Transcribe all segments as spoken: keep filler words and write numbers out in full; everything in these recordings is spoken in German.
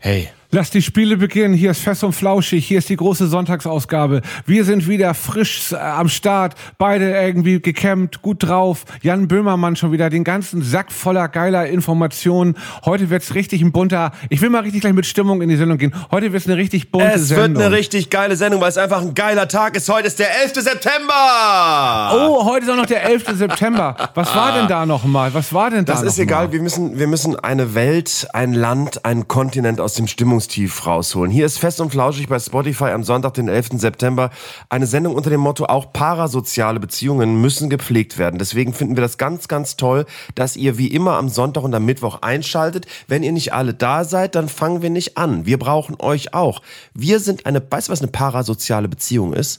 Hey. Lass die Spiele beginnen, hier ist Fest und Flauschig, hier ist die große Sonntagsausgabe. Wir sind wieder frisch äh, am Start, beide irgendwie gekämmt, gut drauf. Jan Böhmermann schon wieder den ganzen Sack voller geiler Informationen. Heute wird's richtig ein bunter, ich will mal richtig gleich mit Stimmung in die Sendung gehen. Heute wird's eine richtig bunte es Sendung. Es wird eine richtig geile Sendung, weil es einfach ein geiler Tag ist. Heute ist der elfte September. Oh, heute ist auch noch der elfte September. Was war denn da nochmal? Was war denn da Das ist noch egal, mal? wir müssen, wir müssen eine Welt, ein Land, einen Kontinent aus dem Stimmungstief rausholen. Hier ist Fest und Flauschig bei Spotify am Sonntag, den elften September. Eine Sendung unter dem Motto, auch parasoziale Beziehungen müssen gepflegt werden. Deswegen finden wir das ganz, ganz toll, dass ihr wie immer am Sonntag und am Mittwoch einschaltet. Wenn ihr nicht alle da seid, dann fangen wir nicht an. Wir brauchen euch auch. Wir sind eine, weißt du, was eine parasoziale Beziehung ist?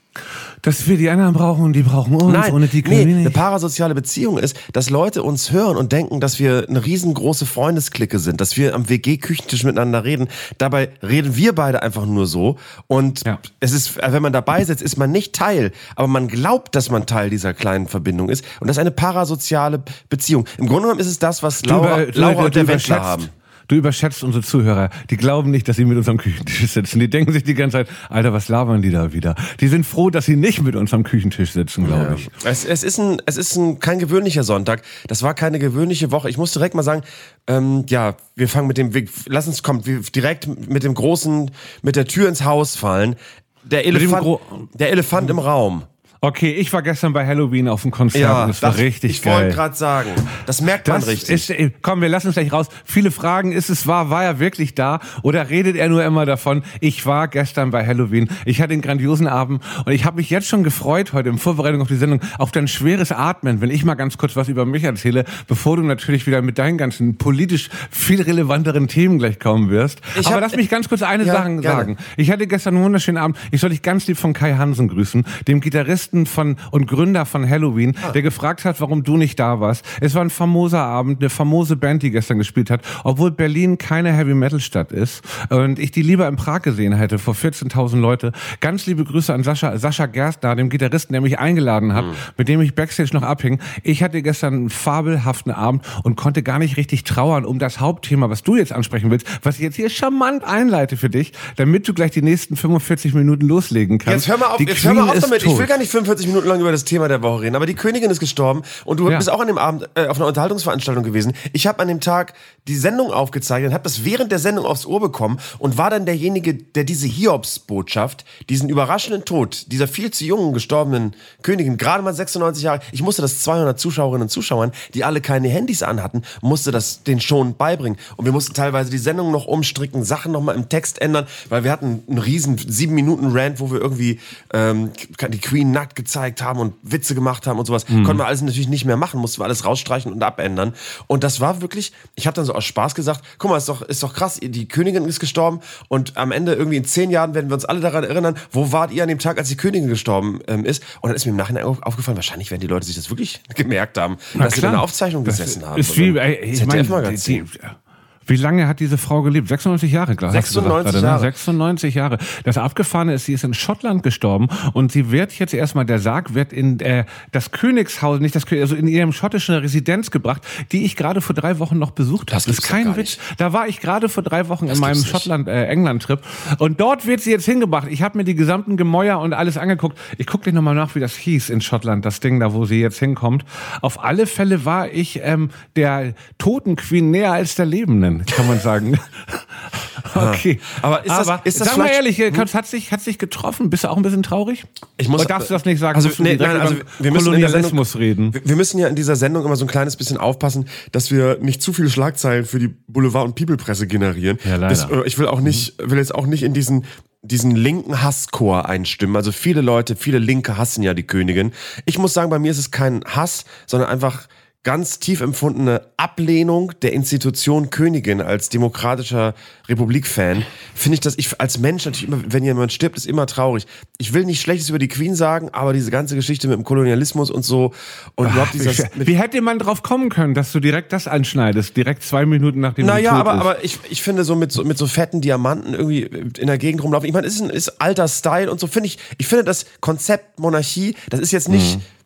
Dass wir die anderen brauchen und die brauchen uns. Nein, ohne die können nee, wir nicht. eine parasoziale Beziehung ist, dass Leute uns hören und denken, dass wir eine riesengroße Freundesklicke sind, dass wir am W G-Küchentisch miteinander reden. Dabei reden wir beide einfach nur so. Und ja. es ist, wenn man dabei sitzt, ist man nicht Teil, aber man glaubt, dass man Teil dieser kleinen Verbindung ist. Und das ist eine parasoziale Beziehung. Im Grunde genommen ist es das, was Laura, über, Laura du, und der du Wendler haben. Du überschätzt unsere Zuhörer. Die glauben nicht, dass sie mit uns am Küchentisch sitzen. Die denken sich die ganze Zeit, Alter, was labern die da wieder? Die sind froh, dass sie nicht mit uns am Küchentisch sitzen, glaube ja. ich. Es, es ist, ein, es ist ein, kein gewöhnlicher Sonntag. Das war keine gewöhnliche Woche. Ich muss direkt mal sagen, ähm, ja, wir fangen mit dem, wir, lass uns kommen, wir direkt mit dem großen, mit der Tür ins Haus fallen. Der Elefant, Gro- der Elefant im Raum. Okay, ich war gestern bei Halloween auf dem Konzert ja, und es war das, richtig ich geil. Ich wollte gerade sagen, das merkt man das richtig. Ist, komm, wir lassen es gleich raus. Viele Fragen, ist es wahr, war er wirklich da oder redet er nur immer davon, ich war gestern bei Halloween, ich hatte einen grandiosen Abend und ich habe mich jetzt schon gefreut heute in Vorbereitung auf die Sendung, auf dein schweres Atmen, wenn ich mal ganz kurz was über mich erzähle, bevor du natürlich wieder mit deinen ganzen politisch viel relevanteren Themen gleich kommen wirst. Ich Aber hab, lass mich ganz kurz eine ja, Sache gerne. sagen. Ich hatte gestern einen wunderschönen Abend. Ich soll dich ganz lieb von Kai Hansen grüßen, dem Gitarristen von und Gründer von Halloween, ah. der gefragt hat, warum du nicht da warst. Es war ein famoser Abend, eine famose Band, die gestern gespielt hat, obwohl Berlin keine Heavy-Metal-Stadt ist und ich die lieber in Prag gesehen hätte, vor vierzehntausend Leute. Ganz liebe Grüße an Sascha, Sascha Gerstner, dem Gitarristen, der mich eingeladen hat, mhm. mit dem ich Backstage noch abhing. Ich hatte gestern einen fabelhaften Abend und konnte gar nicht richtig trauern um das Hauptthema, was du jetzt ansprechen willst, was ich jetzt hier charmant einleite für dich, damit du gleich die nächsten fünfundvierzig Minuten loslegen kannst. Jetzt hör mal auf, jetzt hör mal auf damit. Tot. Ich will gar nicht fünfundvierzig Minuten lang über das Thema der Woche reden, aber die Königin ist gestorben und du ja. bist auch an dem Abend äh, auf einer Unterhaltungsveranstaltung gewesen. Ich habe an dem Tag die Sendung aufgezeichnet und habe das während der Sendung aufs Ohr bekommen und war dann derjenige, der diese Hiobsbotschaft, diesen überraschenden Tod dieser viel zu jungen gestorbenen Königin, gerade mal sechsundneunzig Jahre, ich musste das zweihundert Zuschauerinnen und Zuschauern, die alle keine Handys anhatten, musste das den schon beibringen und wir mussten teilweise die Sendung noch umstricken, Sachen noch mal im Text ändern, weil wir hatten einen riesen sieben Minuten Rant, wo wir irgendwie ähm, die Queen nackt gezeigt haben und Witze gemacht haben und sowas, mhm. konnten wir alles natürlich nicht mehr machen, mussten wir alles rausstreichen und abändern. Und das war wirklich, ich habe dann so aus Spaß gesagt, guck mal, ist doch, ist doch krass, die Königin ist gestorben und am Ende irgendwie in zehn Jahren werden wir uns alle daran erinnern, wo wart ihr an dem Tag, als die Königin gestorben ähm, ist? Und dann ist mir im Nachhinein aufgefallen, wahrscheinlich werden die Leute sich das wirklich gemerkt haben, Na dass klar. sie in einer Aufzeichnung das gesessen haben. Ist wie, ey, ich meine, die, die, wie lange hat diese Frau gelebt? sechsundneunzig Jahre, glaube ich. sechsundneunzig Jahre. Jahre. sechsundneunzig Jahre. Das Abgefahrene ist, sie ist in Schottland gestorben und sie wird jetzt erstmal, der Sarg wird in äh, das Königshaus, nicht das also in ihrem schottischen Residenz gebracht, die ich gerade vor drei Wochen noch besucht habe. Das, das ist kein Witz. Da war ich gerade vor drei Wochen das in meinem Schottland-England-Trip äh, und dort wird sie jetzt hingebracht. Ich habe mir die gesamten Gemäuer und alles angeguckt. Ich gucke dir nochmal nach, wie das hieß in Schottland, das Ding da, wo sie jetzt hinkommt. Auf alle Fälle war ich ähm, der toten Queen näher als der Lebenden, kann man sagen. Okay. Aber ist das, Aber, ist das sag mal ehrlich, hat sich, hat sich getroffen? Bist du auch ein bisschen traurig? Ich muss, Oder darfst du das nicht sagen? Also, nee, nein, also wir müssen Kolonialismus Sendung, reden. Wir müssen ja in dieser Sendung immer so ein kleines bisschen aufpassen, dass wir nicht zu viele Schlagzeilen für die Boulevard- und People-Presse generieren. Ja, leider. Das, ich will auch nicht, will jetzt auch nicht in diesen diesen linken Hasschor einstimmen. Also viele Leute, viele Linke hassen ja die Königin. Ich muss sagen, bei mir ist es kein Hass, sondern einfach ganz tief empfundene Ablehnung der Institution Königin als demokratischer Republik-Fan, finde ich, dass ich als Mensch natürlich immer, wenn jemand stirbt, ist immer traurig. Ich will nicht Schlechtes über die Queen sagen, aber diese ganze Geschichte mit dem Kolonialismus und so und Ach, überhaupt dieses... Wie, wie hätte man drauf kommen können, dass du direkt das anschneidest, direkt zwei Minuten nachdem naja, sie tot aber, ist? aber ich, ich finde so mit, so mit so fetten Diamanten irgendwie in der Gegend rumlaufen, ich meine, es ist, ein, ist alter Style und so, finde ich, ich finde das Konzept Monarchie, das ist jetzt nicht... Mhm.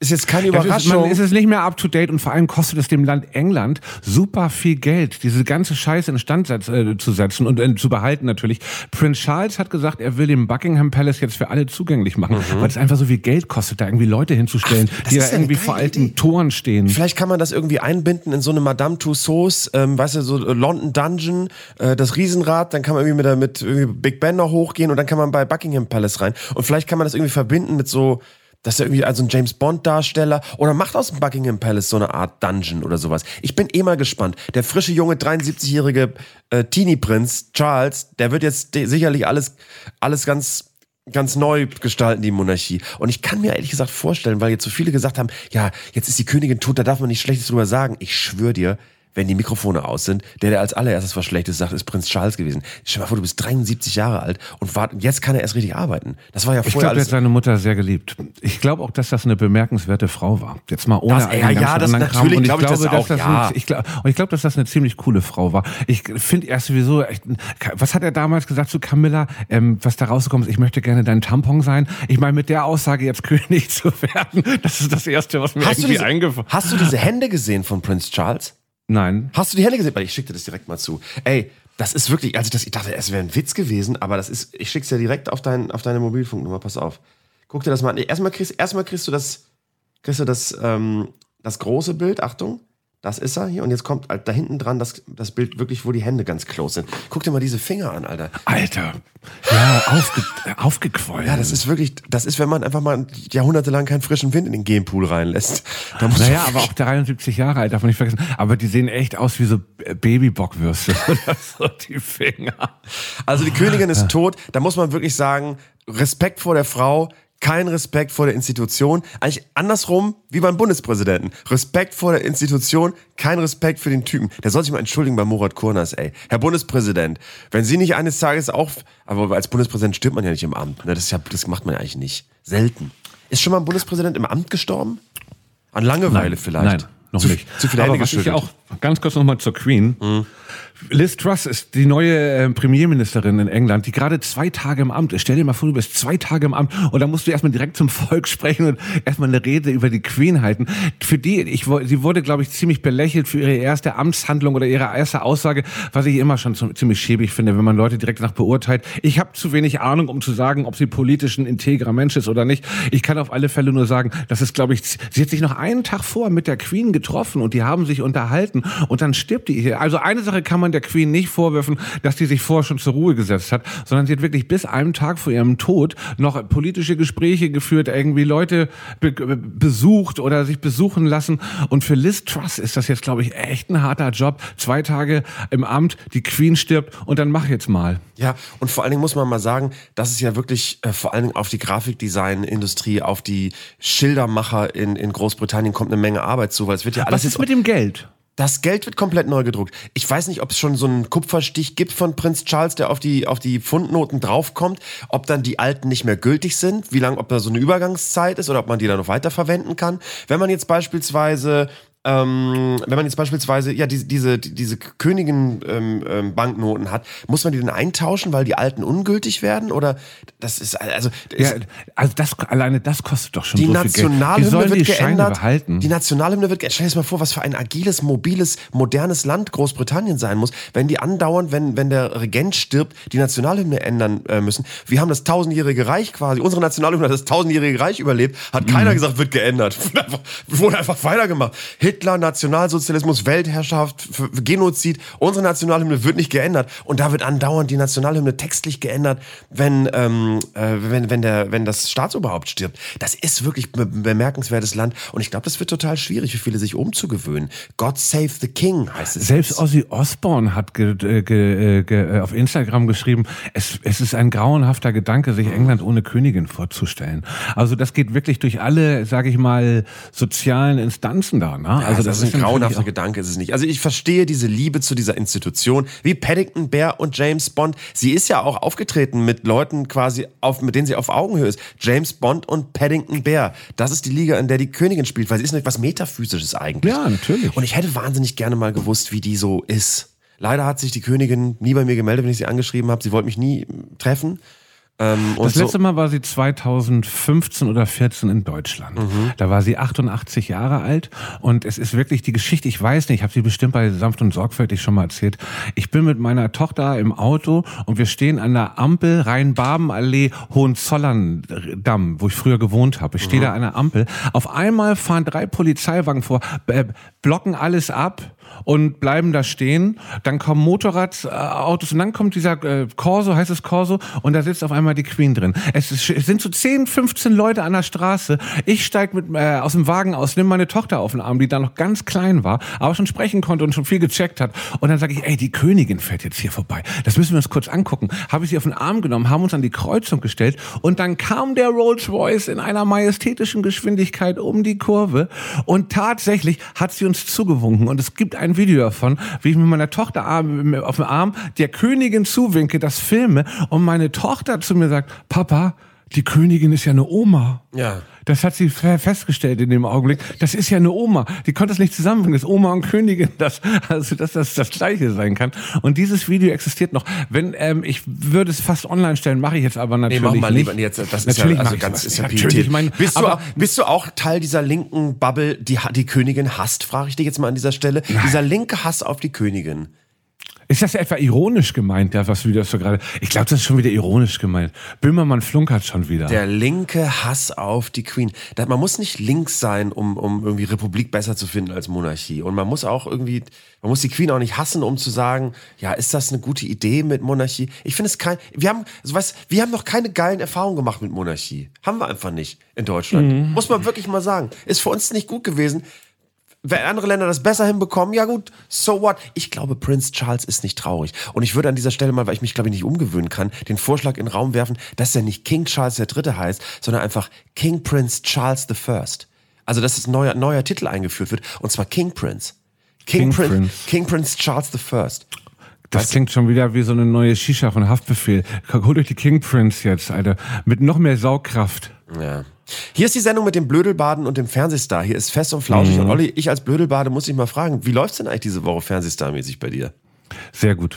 ist jetzt keine Überraschung. Ist, man, ist es nicht mehr up to date und vor allem kostet es dem Land England super viel Geld, diese ganze Scheiße instand äh, zu setzen und äh, zu behalten natürlich. Prince Charles hat gesagt, er will den Buckingham Palace jetzt für alle zugänglich machen, mhm. weil es einfach so viel Geld kostet, da irgendwie Leute hinzustellen, Ach, die da irgendwie vor alten Idee. Toren stehen. Vielleicht kann man das irgendwie einbinden in so eine Madame Tussauds, ähm, weißt du, so London Dungeon, äh, das Riesenrad, dann kann man irgendwie mit, der, mit irgendwie Big Ben noch hochgehen und dann kann man bei Buckingham Palace rein. Und vielleicht kann man das irgendwie verbinden mit so dass er irgendwie also ein James-Bond-Darsteller oder macht aus dem Buckingham Palace so eine Art Dungeon oder sowas. Ich bin eh mal gespannt. Der frische, junge, dreiundsiebzigjährige äh, Teenie-Prinz Charles, der wird jetzt de- sicherlich alles, alles ganz, ganz neu gestalten, die Monarchie. Und ich kann mir ehrlich gesagt vorstellen, weil jetzt so viele gesagt haben, ja, jetzt ist die Königin tot, da darf man nichts Schlechtes drüber sagen. Ich schwöre dir, wenn die Mikrofone aus sind, der, der als allererstes was Schlechtes sagt, ist Prinz Charles gewesen. Stell dir mal vor, du bist dreiundsiebzig Jahre alt und wart, jetzt kann er erst richtig arbeiten. Das war ja vorher Ich glaube, alles... er hat seine Mutter sehr geliebt. Ich glaube auch, dass das eine bemerkenswerte Frau war. Jetzt mal ohne das, ja, ja, das natürlich und ich glaube ich glaube, das auch, dass das ja. ein, ich glaube, und ich glaube, dass das eine ziemlich coole Frau war. Ich finde erst sowieso, echt, was hat er damals gesagt zu Camilla, ähm, was da rausgekommen ist, ich möchte gerne dein Tampon sein. Ich meine, mit der Aussage jetzt König zu werden, das ist das Erste, was mir hast irgendwie diese, eingefallen ist. Hast du diese Hände gesehen von Prinz Charles? Nein. Hast du die Hände gesehen? Ich schick dir das direkt mal zu. Ey, das ist wirklich, also das, ich dachte, es wäre ein Witz gewesen, aber das ist, ich schick's dir direkt auf, dein, auf deine Mobilfunknummer, pass auf. Guck dir das mal an. Nee, erstmal kriegst, erstmal kriegst du das, kriegst du das, ähm, das große Bild, Achtung, das ist er hier und jetzt kommt da hinten dran das, das Bild wirklich, wo die Hände ganz close sind. Guck dir mal diese Finger an, Alter. Alter, ja, aufge, aufgequollen. Ja, das ist wirklich, das ist, wenn man einfach mal jahrhundertelang keinen frischen Wind in den Gamepool reinlässt. Da muss naja, aber auch dreiundsiebzig Jahre alt, darf man nicht vergessen. Aber die sehen echt aus wie so Babybockwürste oder so, die Finger. Also die Königin ist tot, da muss man wirklich sagen, Respekt vor der Frau, kein Respekt vor der Institution. Eigentlich andersrum wie beim Bundespräsidenten. Respekt vor der Institution, kein Respekt für den Typen. Der soll sich mal entschuldigen bei Murat Kurnaz, ey. Herr Bundespräsident, wenn Sie nicht eines Tages auch... Aber als Bundespräsident stirbt man ja nicht im Amt. Ne? Das, ist ja, das macht man ja eigentlich nicht. Selten. Ist schon mal ein Bundespräsident im Amt gestorben? An Langeweile nein, vielleicht? Nein, noch zu, nicht. Zu viele Aber Hände was ich geschüttelt. auch ganz kurz nochmal zur Queen. Mhm. Liz Truss ist die neue äh, Premierministerin in England, die gerade zwei Tage im Amt ist. Stell dir mal vor, du bist zwei Tage im Amt und dann musst du erstmal direkt zum Volk sprechen und erstmal eine Rede über die Queen halten. Für die, ich, sie wurde, glaube ich, ziemlich belächelt für ihre erste Amtshandlung oder ihre erste Aussage, was ich immer schon ziemlich schäbig finde, wenn man Leute direkt nach beurteilt. Ich habe zu wenig Ahnung, um zu sagen, ob sie politisch ein integrer Mensch ist oder nicht. Ich kann auf alle Fälle nur sagen, das ist, glaube ich, sie hat sich noch einen Tag vor mit der Queen getroffen und die haben sich unterhalten und dann stirbt die hier. Also eine Sache kann man der Queen nicht vorwerfen, dass die sich vorher schon zur Ruhe gesetzt hat, sondern sie hat wirklich bis einem Tag vor ihrem Tod noch politische Gespräche geführt, irgendwie Leute be- besucht oder sich besuchen lassen. Und für Liz Truss ist das jetzt, glaube ich, echt ein harter Job. Zwei Tage im Amt, die Queen stirbt und dann mach jetzt mal. Ja, und vor allen Dingen muss man mal sagen, das ist ja wirklich äh, vor allen Dingen auf die Grafikdesign-Industrie, auf die Schildermacher in, in Großbritannien kommt eine Menge Arbeit zu, weil es wird ja alles... Was ist mit dem Geld? Das Geld wird komplett neu gedruckt. Ich weiß nicht, ob es schon so einen Kupferstich gibt von Prinz Charles, der auf die, auf die Pfundnoten draufkommt, ob dann die alten nicht mehr gültig sind, wie lange, ob da so eine Übergangszeit ist oder ob man die dann noch weiterverwenden kann. Wenn man jetzt beispielsweise... Ähm, wenn man jetzt beispielsweise ja diese diese diese Königin-Banknoten ähm, hat, muss man die dann eintauschen, weil die alten ungültig werden oder das ist also ja, also das alleine das kostet doch schon die so viel Geld. Nationalhymne Wie sollen wird die geändert. Behalten? Die Nationalhymne wird geändert. Stell dir mal vor, was für ein agiles, mobiles, modernes Land Großbritannien sein muss, wenn die andauernd, wenn wenn der Regent stirbt, die Nationalhymne ändern äh, müssen. Wir haben das tausendjährige Reich quasi. Unsere Nationalhymne hat das tausendjährige Reich überlebt. Hat keiner mhm. gesagt, wird geändert. Wurde einfach, wurde einfach weitergemacht. Hitler, Nationalsozialismus, Weltherrschaft, Genozid. Unsere Nationalhymne wird nicht geändert. Und da wird andauernd die Nationalhymne textlich geändert, wenn, ähm, äh, wenn, wenn, der, wenn das Staatsoberhaupt stirbt. Das ist wirklich ein bemerkenswertes Land. Und ich glaube, das wird total schwierig für viele, sich umzugewöhnen. God save the King heißt es. Selbst Ozzy Osbourne hat ge, ge, ge, auf Instagram geschrieben, es, es ist ein grauenhafter Gedanke, sich England ohne Königin vorzustellen. Also das geht wirklich durch alle, sage ich mal, sozialen Instanzen da. Ne? Ja, also das ist ein grauenhafter Gedanke, ist es nicht. Also ich verstehe diese Liebe zu dieser Institution, wie Paddington Bear und James Bond. Sie ist ja auch aufgetreten mit Leuten quasi, auf, mit denen sie auf Augenhöhe ist. James Bond und Paddington Bear. Das ist die Liga, in der die Königin spielt, weil sie ist nicht was Metaphysisches eigentlich. Ja, natürlich. Und ich hätte wahnsinnig gerne mal gewusst, wie die so ist. Leider hat sich die Königin nie bei mir gemeldet, wenn ich sie angeschrieben habe. Sie wollte mich nie treffen. Ähm, das letzte so Mal war sie zweitausendfünfzehn oder vierzehn in Deutschland. Mhm. Da war sie achtundachtzig Jahre alt und es ist wirklich die Geschichte, ich weiß nicht, ich habe sie bestimmt bei Sanft und Sorgfältig schon mal erzählt. Ich bin mit meiner Tochter im Auto und wir stehen an der Ampel Rhein-Baben-Allee Hohenzollern-Damm, wo ich früher gewohnt habe. Ich stehe mhm. da an der Ampel. Auf einmal fahren drei Polizeiwagen vor, äh, blocken alles ab und bleiben da stehen. Dann kommen Motorradautos und dann kommt dieser äh, Corso, heißt es Corso, und da sitzt auf einmal die Queen drin. Es, ist, es sind so zehn, fünfzehn Leute an der Straße. Ich steig mit äh, aus dem Wagen aus, nehme meine Tochter auf den Arm, die da noch ganz klein war, aber schon sprechen konnte und schon viel gecheckt hat. Und dann sage ich, ey, die Königin fährt jetzt hier vorbei. Das müssen wir uns kurz angucken. Habe ich sie auf den Arm genommen, haben uns an die Kreuzung gestellt und dann kam der Rolls Royce in einer majestätischen Geschwindigkeit um die Kurve und tatsächlich hat sie uns zugewunken. Und es gibt ein Video davon, wie ich mit meiner Tochter auf dem Arm der Königin zuwinke, das filme und meine Tochter zu mir sagt, Papa, die Königin ist ja eine Oma. Ja. Das hat sie festgestellt in dem Augenblick. Das ist ja eine Oma. Die konnte es nicht zusammenbringen. Das ist Oma und Königin, das, also dass das das Gleiche sein kann. Und dieses Video existiert noch. Wenn ähm, ich würde es fast online stellen, mache ich jetzt aber natürlich nee, mach mal nicht. Lieber jetzt, das natürlich ist ja also ganz ist ja natürlich. Mein, bist, du, bist du auch Teil dieser linken Bubble, die die Königin hasst? Frage ich dich jetzt mal an dieser Stelle. Nein. Dieser linke Hass auf die Königin. Ist das etwa ironisch gemeint, ja, was du wieder so gerade... Ich glaube, das ist schon wieder ironisch gemeint. Böhmermann flunkert schon wieder. Der linke Hass auf die Queen. Man muss nicht links sein, um, um irgendwie Republik besser zu finden als Monarchie. Und man muss auch irgendwie... Man muss die Queen auch nicht hassen, um zu sagen, ja, ist das eine gute Idee mit Monarchie? Ich finde es kein... Wir haben, also was, wir haben noch keine geilen Erfahrungen gemacht mit Monarchie. Haben wir einfach nicht in Deutschland. Mhm. Muss man wirklich mal sagen. Ist für uns nicht gut gewesen. Wenn andere Länder das besser hinbekommen, ja gut, so what? Ich glaube, Prinz Charles ist nicht traurig. Und ich würde an dieser Stelle mal, weil ich mich, glaube ich, nicht umgewöhnen kann, den Vorschlag in den Raum werfen, dass er nicht King Charles der Dritte heißt, sondern einfach King Prince Charles the First. Also, dass es ein neuer, neuer Titel eingeführt wird, und zwar King Prince. King, King Prince, Prince. King Prince Charles the First. Das weißt klingt schon wieder wie so eine neue Shisha von Haftbefehl. Holt euch die King Prince jetzt, Alter. Mit noch mehr Saugkraft. Ja. Hier ist die Sendung mit dem Blödelbaden und dem Fernsehstar. Hier ist Fest und Flauschig. Mhm. Und Olli, ich als Blödelbade muss dich mal fragen, wie läuft's denn eigentlich diese Woche Fernsehstar-mäßig bei dir? Sehr gut.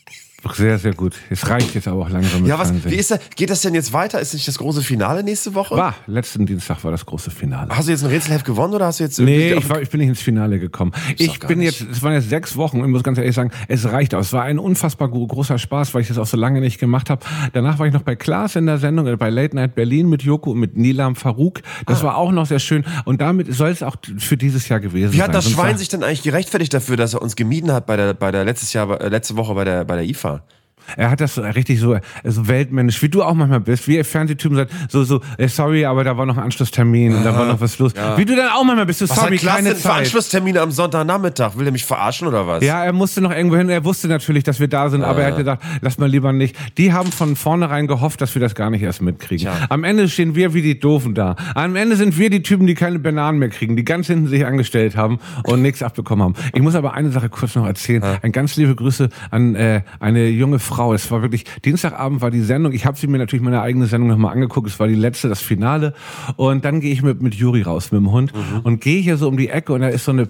Sehr, sehr gut. Es reicht jetzt aber auch langsam mit Ja, was, Fernsehen. wie ist das, geht das denn jetzt weiter? Ist nicht das große Finale nächste Woche? War, letzten Dienstag war das große Finale. Hast du jetzt ein Rätselheft gewonnen oder hast du jetzt... Nee, ich, war, ich bin nicht ins Finale gekommen. Ich bin jetzt, es waren jetzt sechs Wochen und ich muss ganz ehrlich sagen, es reicht aus. Es war ein unfassbar großer Spaß, weil ich das auch so lange nicht gemacht habe. Danach war ich noch bei Klaas in der Sendung, bei Late Night Berlin mit Joko und mit Nilam Farouk. Das ah. war auch noch sehr schön und damit soll es auch für dieses Jahr gewesen sein. Wie hat das Schwein sich denn eigentlich gerechtfertigt dafür, dass er uns gemieden hat bei der, bei der letztes Jahr, letzte Woche bei der, bei der I F A? Er hat das richtig so, so weltmännisch, wie du auch manchmal bist, wie ihr Fernsehtypen seid, so, so, äh, sorry, aber da war noch ein Anschlusstermin und da war noch was los. Ja. Wie du dann auch manchmal bist, so, was sorry, hat Klaas keine denn Zeit. Für Anschlusstermine am Sonntagnachmittag? Will er mich verarschen oder was? Ja, er musste noch irgendwo hin, er wusste natürlich, dass wir da sind, ah. aber er hat gedacht, lass mal lieber nicht. Die haben von vornherein gehofft, dass wir das gar nicht erst mitkriegen. Ja. Am Ende stehen wir wie die Doofen da. Am Ende sind wir die Typen, die keine Bananen mehr kriegen, die ganz hinten sich angestellt haben und nichts abbekommen haben. Ich muss aber eine Sache kurz noch erzählen. Ja. Ein ganz liebe Grüße an äh, eine junge Frau. Es war wirklich... Dienstagabend war die Sendung. Ich habe sie mir natürlich meine eigene Sendung nochmal angeguckt. Es war die letzte, das Finale. Und dann gehe ich mit, mit Juri raus, mit dem Hund. Mhm. Und gehe hier so um die Ecke und da ist so eine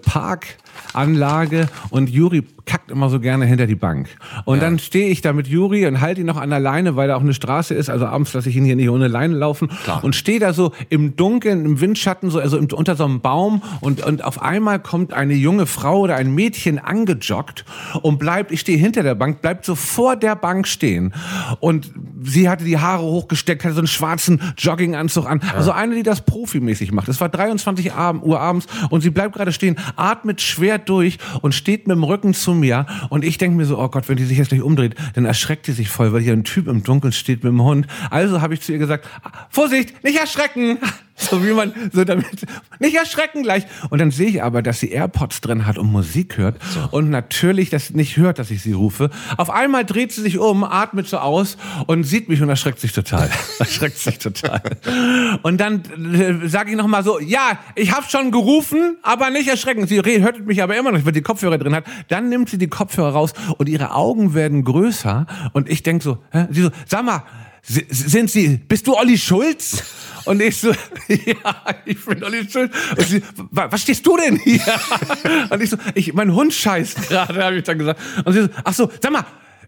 Parkanlage. Und Juri kackt immer so gerne hinter die Bank. Und ja. dann stehe ich da mit Juri und halte ihn noch an der Leine, weil da auch eine Straße ist. Also abends lasse ich ihn hier nicht ohne Leine laufen. Klar. Und stehe da so im Dunkeln, im Windschatten, so, also im, unter so einem Baum. Und, und auf einmal kommt eine junge Frau oder ein Mädchen angejoggt und bleibt, ich stehe hinter der Bank, bleibt so vor der Bank stehen. Und sie hatte die Haare hochgesteckt, hatte so einen schwarzen Jogginganzug an. Ja. Also eine, die das profimäßig macht. Es war dreiundzwanzig Uhr abends und sie bleibt gerade stehen, atmet schwer durch und steht mit dem Rücken zu mir. Und ich denke mir so, oh Gott, wenn die sich jetzt gleich umdreht, dann erschreckt die sich voll, weil hier ein Typ im Dunkeln steht mit dem Hund. Also habe ich zu ihr gesagt, Vorsicht, nicht erschrecken! So wie man, so damit, nicht erschrecken gleich. Und dann sehe ich aber, dass sie AirPods drin hat und Musik hört. So. Und natürlich das nicht hört, dass ich sie rufe. Auf einmal dreht sie sich um, atmet so aus und sieht mich und erschreckt sich total. erschreckt sich total. Und dann äh, sage ich nochmal so, ja, ich habe schon gerufen, aber nicht erschrecken. Sie hört mich aber immer noch, weil die Kopfhörer drin hat. Dann nimmt sie die Kopfhörer raus und ihre Augen werden größer. Und ich denk so, hä? Sie so, sag mal, sind Sie, bist du Olli Schulz? Und ich so, ja, ich bin Olli Schulz. Und sie, was stehst du denn hier? Und ich so, ich, mein Hund scheißt gerade, habe ich dann gesagt. Und sie so, ach so, sag mal,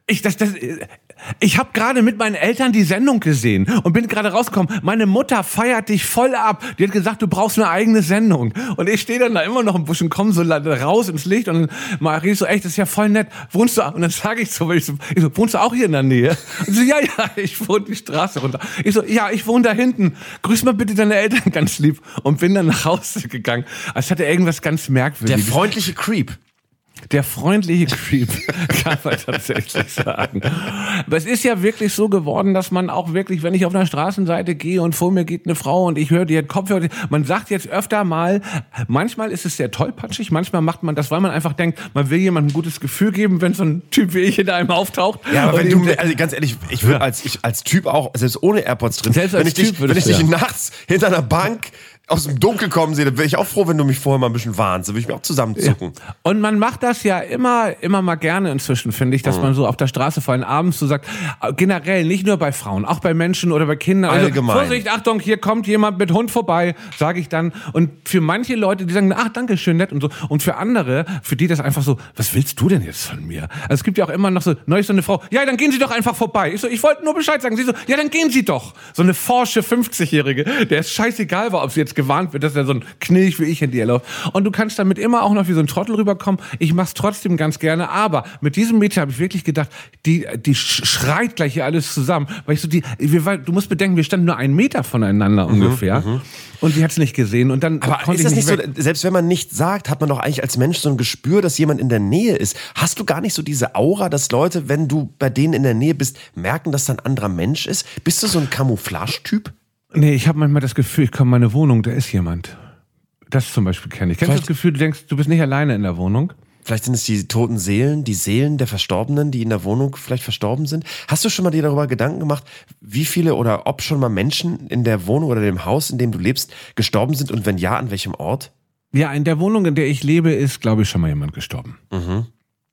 Ich, das, das, ich habe gerade mit meinen Eltern die Sendung gesehen und bin gerade rausgekommen. Meine Mutter feiert dich voll ab. Die hat gesagt, du brauchst eine eigene Sendung. Und ich stehe dann da immer noch im Busch und komme so raus ins Licht und Marie so, echt, das ist ja voll nett. Wohnst du? Und dann sage ich so, ich so, ich so, wohnst du auch hier in der Nähe? Und sie so, ja, ja, ich wohne die Straße runter. Ich so, ja, ich wohne da hinten. Grüß mal bitte deine Eltern ganz lieb. Und bin dann nach Hause gegangen. Als hätte irgendwas ganz Merkwürdiges. Der freundliche Creep. Der freundliche Creep, kann man tatsächlich sagen. Aber es ist ja wirklich so geworden, dass man auch wirklich, wenn ich auf einer Straßenseite gehe und vor mir geht eine Frau und ich höre, die hat Kopfhörer, man sagt jetzt öfter mal, manchmal ist es sehr tollpatschig, manchmal macht man das, weil man einfach denkt, man will jemandem ein gutes Gefühl geben, wenn so ein Typ wie ich in einem auftaucht. Ja, aber wenn du, also ganz ehrlich, ich würde als, ich, als Typ auch, selbst ohne AirPods drin, selbst wenn als ich Typ dich, wenn ich ja. dich nachts hinter einer Bank aus dem Dunkel kommen sehe, dann wäre ich auch froh, wenn du mich vorher mal ein bisschen warnst. Dann würde ich mich auch zusammenzucken. Ja. Und man macht das ja immer, immer mal gerne inzwischen, finde ich, dass mhm. man so auf der Straße vor allem abends so sagt, generell, nicht nur bei Frauen, auch bei Menschen oder bei Kindern. Allgemein. Also, Vorsicht, Achtung, hier kommt jemand mit Hund vorbei, sage ich dann. Und für manche Leute, die sagen, ach, danke, schön, nett und so. Und für andere, für die das einfach so, was willst du denn jetzt von mir? Also es gibt ja auch immer noch so, neulich so eine Frau, ja, dann gehen Sie doch einfach vorbei. Ich so, ich wollte nur Bescheid sagen. Sie so, ja, dann gehen Sie doch. So eine forsche fünfzigjährige, der es scheißegal war, ob sie jetzt gewarnt wird, dass er so ein Knilch wie ich hinter ihr läuft. Und du kannst damit immer auch noch wie so ein Trottel rüberkommen. Ich mach's trotzdem ganz gerne, aber mit diesem Mädchen habe ich wirklich gedacht, die, die schreit gleich hier alles zusammen, weil ich so die, wir, du musst bedenken, wir standen nur einen Meter voneinander mhm, ungefähr. Mhm. Und sie hat's nicht gesehen und dann aber konnte ist das ich nicht, nicht so, selbst wenn man nichts sagt, hat man doch eigentlich als Mensch so ein Gespür, dass jemand in der Nähe ist. Hast du gar nicht so diese Aura, dass Leute, wenn du bei denen in der Nähe bist, merken, dass da ein anderer Mensch ist? Bist du so ein Camouflage-Typ? Nee, ich habe manchmal das Gefühl, ich komme in meine Wohnung, da ist jemand. Das zum Beispiel kenne ich. Kennst du das Gefühl, du denkst, du bist nicht alleine in der Wohnung? Vielleicht sind es die toten Seelen, die Seelen der Verstorbenen, die in der Wohnung vielleicht verstorben sind. Hast du schon mal dir darüber Gedanken gemacht, wie viele oder ob schon mal Menschen in der Wohnung oder dem Haus, in dem du lebst, gestorben sind und wenn ja, an welchem Ort? Ja, in der Wohnung, in der ich lebe, ist, glaube ich, schon mal jemand gestorben. Mhm.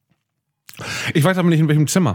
Ich weiß aber nicht, in welchem Zimmer.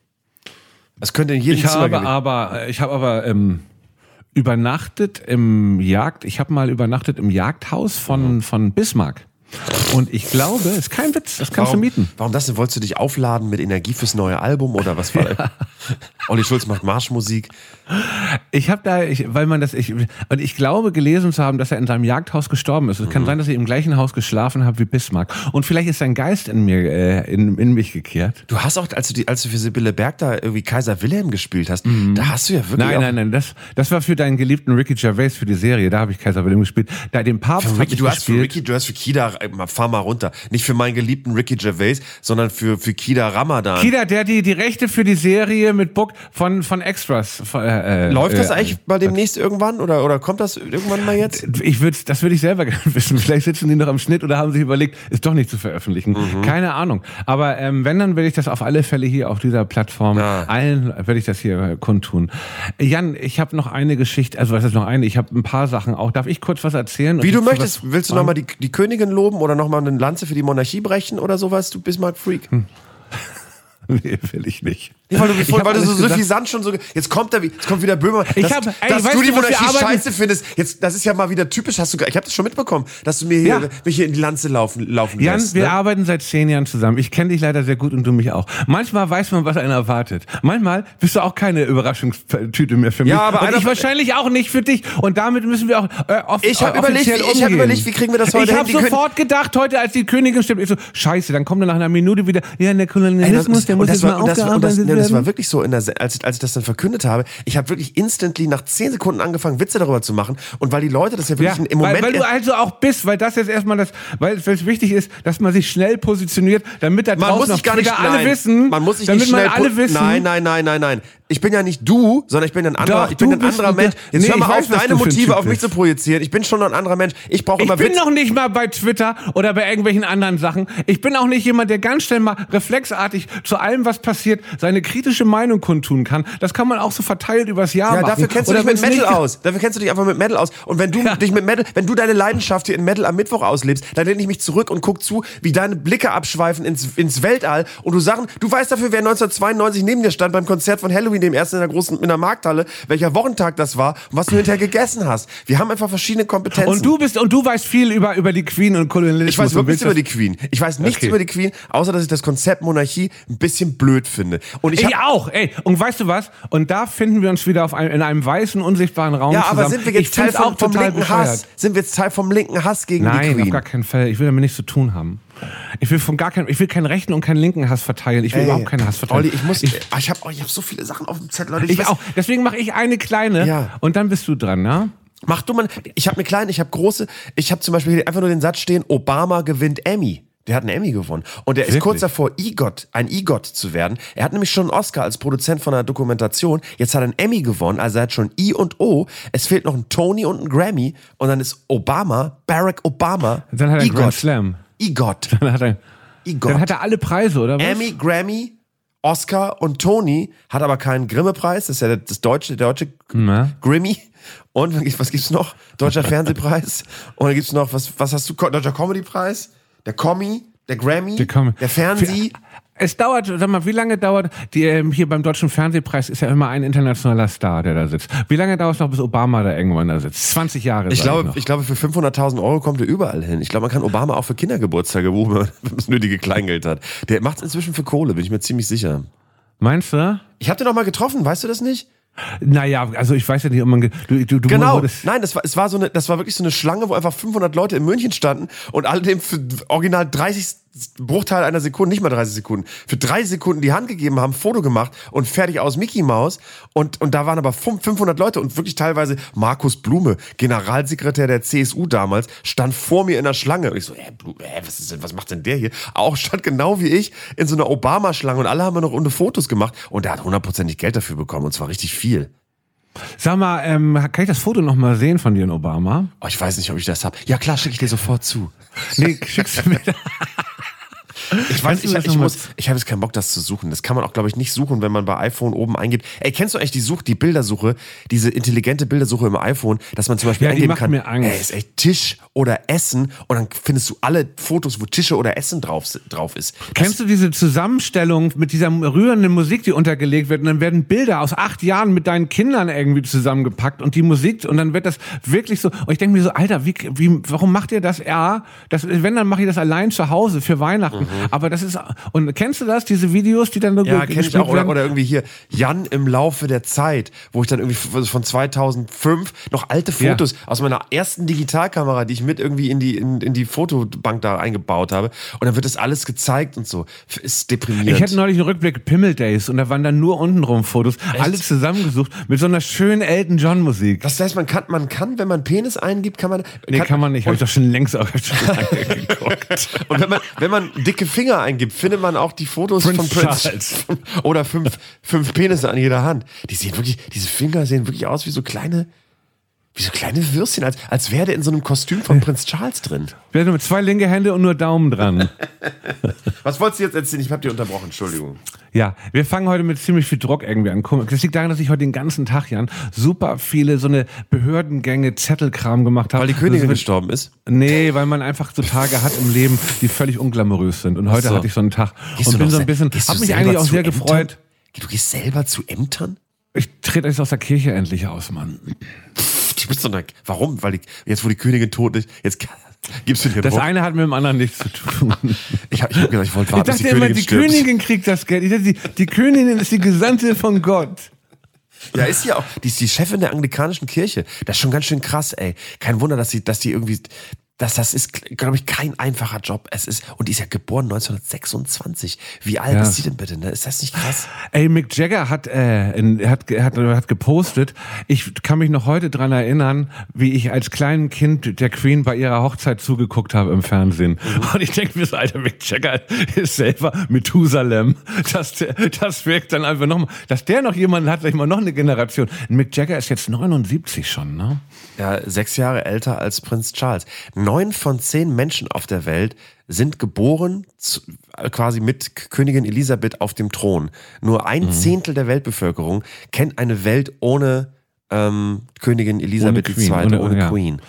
Es könnte in jedem ich Zimmer habe aber, Ich habe aber ähm, übernachtet im Jagd, ich habe mal übernachtet im Jagdhaus von, mhm. von Bismarck. Und ich glaube, ist kein Witz, das kannst warum, du mieten. Warum das denn? Wolltest du dich aufladen mit Energie fürs neue Album oder was war ja. Olli Schulz macht Marschmusik. Ich habe da, ich, weil man das, ich, und ich glaube gelesen zu haben, dass er in seinem Jagdhaus gestorben ist. Es mhm. kann sein, dass ich im gleichen Haus geschlafen habe wie Bismarck. Und vielleicht ist sein Geist in mir, äh, in, in mich gekehrt. Du hast auch, als du, die, als du für Sibylle Berg da irgendwie Kaiser Wilhelm gespielt hast, mhm. da hast du ja wirklich. Nein, nein, nein, das, das war für deinen geliebten Ricky Gervais für die Serie. Da habe ich Kaiser Wilhelm gespielt. Da den Papst für Ricky, ich du gespielt. hast für Ricky, du hast für Kida, fahr mal runter. Nicht für meinen geliebten Ricky Gervais, sondern für, für Kida Ramadan. Kida, der die, die Rechte für die Serie mit Book von, von Extras. Von, äh, Läuft das äh, eigentlich mal demnächst irgendwann oder, oder kommt das irgendwann mal jetzt? Ich würde, das würde ich selber gerne wissen. Vielleicht sitzen die noch am Schnitt oder haben sich überlegt, ist doch nicht zu veröffentlichen. Mhm. Keine Ahnung. Aber ähm, wenn, dann will ich das auf alle Fälle hier auf dieser Plattform, ja. allen werde ich das hier äh, kundtun. Jan, ich habe noch eine Geschichte, also was ist noch eine? Ich habe ein paar Sachen auch. Darf ich kurz was erzählen? Wie du möchtest. Willst du nochmal die, die Königin loben oder nochmal eine Lanze für die Monarchie brechen oder sowas? Du Bismarck-Freak. Hm. Nee, will ich nicht. Nee, weil du, ich weil du so suffisant schon so. Jetzt kommt, da, jetzt kommt wieder Böhmer. Ich dass hab, ey, dass du die du, Monarchie scheiße findest. Jetzt, das ist ja mal wieder typisch. Hast du, ich habe das schon mitbekommen, dass du mir hier, ja. mich hier in die Lanze laufen, laufen Jan, lässt. wir ne? arbeiten seit zehn Jahren zusammen. Ich kenne dich leider sehr gut und du mich auch. Manchmal weiß man, was einen erwartet. Manchmal bist du auch keine Überraschungstüte mehr für mich. Ja, aber und ich wahrscheinlich auch nicht für dich. Und damit müssen wir auch äh, off- ich hab äh, überlegt, offiziell umgehen. Ich habe überlegt, wie kriegen wir das heute Ich habe hin? sofort gedacht, heute, als die Königin stimmt, ich so, scheiße, dann kommt er nach einer Minute wieder, ja, der Kolonialismus, Ey, der muss jetzt mal aufgearbeitet werden. Das war wirklich so, in der, als, als ich das dann verkündet habe, ich habe wirklich instantly nach zehn Sekunden angefangen, Witze darüber zu machen. Und weil die Leute das ja wirklich ja, im Moment... Weil, weil du also auch bist, weil das jetzt erstmal das, weil es wichtig ist, dass man sich schnell positioniert, damit da draußen auf Twitter alle nein, wissen, man muss sich damit nicht schnell man alle wissen. Nein, nein, nein, nein, nein. Ich bin ja nicht du, sondern ich bin ein anderer, Doch, ich bin ein anderer Mensch. Jetzt nee, hör mal weiß, auf, deine Motive auf mich zu projizieren. Ich bin schon ein anderer Mensch. Ich brauche immer Ich bin Witz. noch nicht mal bei Twitter oder bei irgendwelchen anderen Sachen. Ich bin auch nicht jemand, der ganz schnell mal reflexartig zu allem, was passiert, seine kritische Meinung kundtun kann. Das kann man auch so verteilt übers Jahr ja, machen. dafür kennst du oder dich mit Metal nicht aus. Dafür kennst du dich einfach mit Metal aus. Und wenn du ja. dich mit Metal, wenn du deine Leidenschaft hier in Metal am Mittwoch auslebst, dann lehne ich mich zurück und guck zu, wie deine Blicke abschweifen ins, ins Weltall und du Sachen, du weißt dafür, wer neunzehnhundertzweiundneunzig neben dir stand beim Konzert von Halloween, dem ersten in der großen, in der Markthalle, welcher Wochentag das war und was du hinterher gegessen hast. Wir haben einfach verschiedene Kompetenzen. Und du bist, und du weißt viel über, über die Queen und Kolonialismus. Ich weiß wirklich über die Queen. Ich weiß nichts okay. über die Queen, außer dass ich das Konzept Monarchie ein bisschen blöd finde. Und ich, ich auch, ey. Und weißt du was? Und da finden wir uns wieder auf einem, in einem weißen, unsichtbaren Raum ja, zusammen. aber sind wir jetzt ich Teil vom, auch vom linken bescheuert. Hass? Sind wir jetzt Teil vom linken Hass gegen Nein, die Queen? Nein, auf gar keinen Fall. Ich will damit nichts zu tun haben. Ich will von gar keinen, ich will keinen rechten und keinen linken Hass verteilen. Ich will Ey, überhaupt keinen Hass verteilen. Olli, ich muss, ich, ich habe oh, ich hab so viele Sachen auf dem Zettel, Leute. Ich, ich auch. Deswegen mache ich eine kleine ja. und dann bist du dran, ja? Mach du mal. Ich habe eine kleine, ich habe große. Ich habe zum Beispiel hier einfach nur den Satz stehen: Obama gewinnt Emmy. Der hat einen Emmy gewonnen. Und der ist Wirklich? kurz davor, EGOT, ein EGOT zu werden. Er hat nämlich schon einen Oscar als Produzent von einer Dokumentation. Jetzt hat er einen Emmy gewonnen, also er hat schon I und O. Es fehlt noch ein Tony und ein Grammy. Und dann ist Obama, Barack Obama, dann hat er einen Grand Slam. EGOT. Dann hat er, EGOT. Dann hat er alle Preise, oder was? Emmy, Grammy, Oscar und Tony, hat aber keinen Grimme-Preis. Das ist ja das deutsche, der deutsche Na? Grammy. Und was gibt's noch? Deutscher Fernsehpreis. Und dann gibt's noch, was, was hast du? Deutscher Comedy-Preis? Der Kommi, der Grammy, der, Kommi. der Fernseh. Es dauert, sag mal, wie lange dauert, die, ähm, hier beim Deutschen Fernsehpreis ist ja immer ein internationaler Star, der da sitzt. Wie lange dauert es noch, bis Obama da irgendwann da sitzt? zwanzig Jahre. Ich glaube, ich, ich glaube, für fünfhunderttausend Euro kommt er überall hin. Ich glaube, man kann Obama auch für Kindergeburtstage buchen, wenn man das nötige Kleingeld hat. Der macht es inzwischen für Kohle, bin ich mir ziemlich sicher. Meinst du? Ich habe den noch mal getroffen, weißt du das nicht? Naja, also ich weiß ja nicht, ob man... Du, du, du genau, nein, das war, es war so eine, das war wirklich so eine Schlange, wo einfach fünfhundert Leute in München standen und alle dem für original dreißig Bruchteil einer Sekunde, nicht mal dreißig Sekunden, für drei Sekunden die Hand gegeben haben, Foto gemacht und fertig aus Mickey Maus. Und, und da waren aber fünfhundert Leute und wirklich teilweise Markus Blume, Generalsekretär der C S U damals, stand vor mir in der Schlange. Und ich so, äh, Blume, äh, was ist denn, was macht denn der hier? Auch stand genau wie ich in so einer Obama-Schlange und alle haben noch Runde Fotos gemacht und der hat hundertprozentig Geld dafür bekommen und zwar richtig viel. Sag mal, ähm, kann ich das Foto noch mal sehen von dir in Obama? Oh, ich weiß nicht, ob ich das hab. Ja klar, schicke ich dir sofort zu. Nee, schickst du mir. Ich weiß, ich, ich, ich, muss, ich habe jetzt keinen Bock, das zu suchen. Das kann man auch, glaube ich, nicht suchen, wenn man bei iPhone oben eingibt. Ey, kennst du eigentlich die Such, die Bildersuche, diese intelligente Bildersuche im iPhone, dass man zum Beispiel ja, eingeben die macht kann, mir Angst. ey, ist echt Tisch oder Essen und dann findest du alle Fotos, wo Tische oder Essen drauf, drauf ist. Das Kennst du diese Zusammenstellung mit dieser rührenden Musik, die untergelegt wird und dann werden Bilder aus acht Jahren mit deinen Kindern irgendwie zusammengepackt und die Musik und dann wird das wirklich so, und ich denke mir so, Alter, wie, wie, warum macht ihr das? Ja, das, wenn, dann mache ich das allein zu Hause für Weihnachten, mhm. aber das ist, und kennst du das, diese Videos, die dann nur ja, kenn ich auch, oder, oder irgendwie hier Jan im Laufe der Zeit, wo ich dann irgendwie von zweitausendfünf noch alte Fotos ja. aus meiner ersten Digitalkamera, die ich mit irgendwie in die, in, in die Fotobank da eingebaut habe und dann wird das alles gezeigt und so. Ist deprimierend. Ich hatte neulich einen Rückblick Pimmel Days und da waren dann nur untenrum Fotos, Echt? alle zusammengesucht mit so einer schönen Elton John Musik. Das heißt, man kann, man kann, wenn man Penis eingibt, kann man... Nee, kann, kann man nicht, habe ich doch schon längst auch schon angeguckt. Und wenn man, wenn man dicke Finger eingibt, findet man auch die Fotos Prince von Prince Charles. Oder fünf, fünf Penisse an jeder Hand. Die sehen wirklich, diese Finger sehen wirklich aus wie so kleine, wie so kleine Würstchen, als, als wäre der in so einem Kostüm von Prinz Charles drin. Wir mit zwei linke Hände und nur Daumen dran. Was wolltest du jetzt erzählen? Ich hab dir unterbrochen, Entschuldigung. Ja, wir fangen heute mit ziemlich viel Druck irgendwie an. Das liegt daran, dass ich heute den ganzen Tag, Jan, super viele so eine Behördengänge, Zettelkram gemacht habe. Weil die Königin gestorben ist? Nee, weil man einfach so Tage hat im Leben, die völlig unglamourös sind. Und heute so. hatte ich so einen Tag gehst und bin so ein bisschen, hab mich eigentlich auch sehr Ämtern? gefreut. Du gehst selber zu Ämtern? Ich trete jetzt aus der Kirche endlich aus, Mann. Du bist so eine, warum? Weil die, jetzt, wo die Königin tot ist, jetzt gibst du dir Das Druck. Eine hat mit dem anderen nichts zu tun. Ich habe ich hab gedacht, ich wollte warten, ich dachte bis die immer, Königin die stirbt. Königin kriegt das Geld. Ich dachte, die, die Königin ist die Gesandte von Gott. Ja, ist ja auch. Die ist die Chefin der anglikanischen Kirche. Das ist schon ganz schön krass, ey. Kein Wunder, dass sie, dass die irgendwie. Das, das ist, glaube ich, kein einfacher Job. Es ist, und die ist ja geboren neunzehnhundertsechsundzwanzig. Wie alt ja. ist sie denn bitte? Ne? Ist das nicht krass? Ey, Mick Jagger hat, äh, in, hat, hat, hat gepostet, ich kann mich noch heute dran erinnern, wie ich als kleines Kind der Queen bei ihrer Hochzeit zugeguckt habe im Fernsehen. Mhm. Und ich denke mir so, Alter, Mick Jagger ist selber Methusalem. Das, das wirkt dann einfach nochmal, dass der noch jemanden hat, vielleicht mal noch eine Generation. Mick Jagger ist jetzt neunundsiebzig schon, ne? Ja, sechs Jahre älter als Prinz Charles. Neun von zehn Menschen auf der Welt sind geboren zu, quasi mit Königin Elisabeth auf dem Thron. Nur ein mhm. Zehntel der Weltbevölkerung kennt eine Welt ohne ähm, Königin Elisabeth die Zweite, ohne, ohne ja. Queen.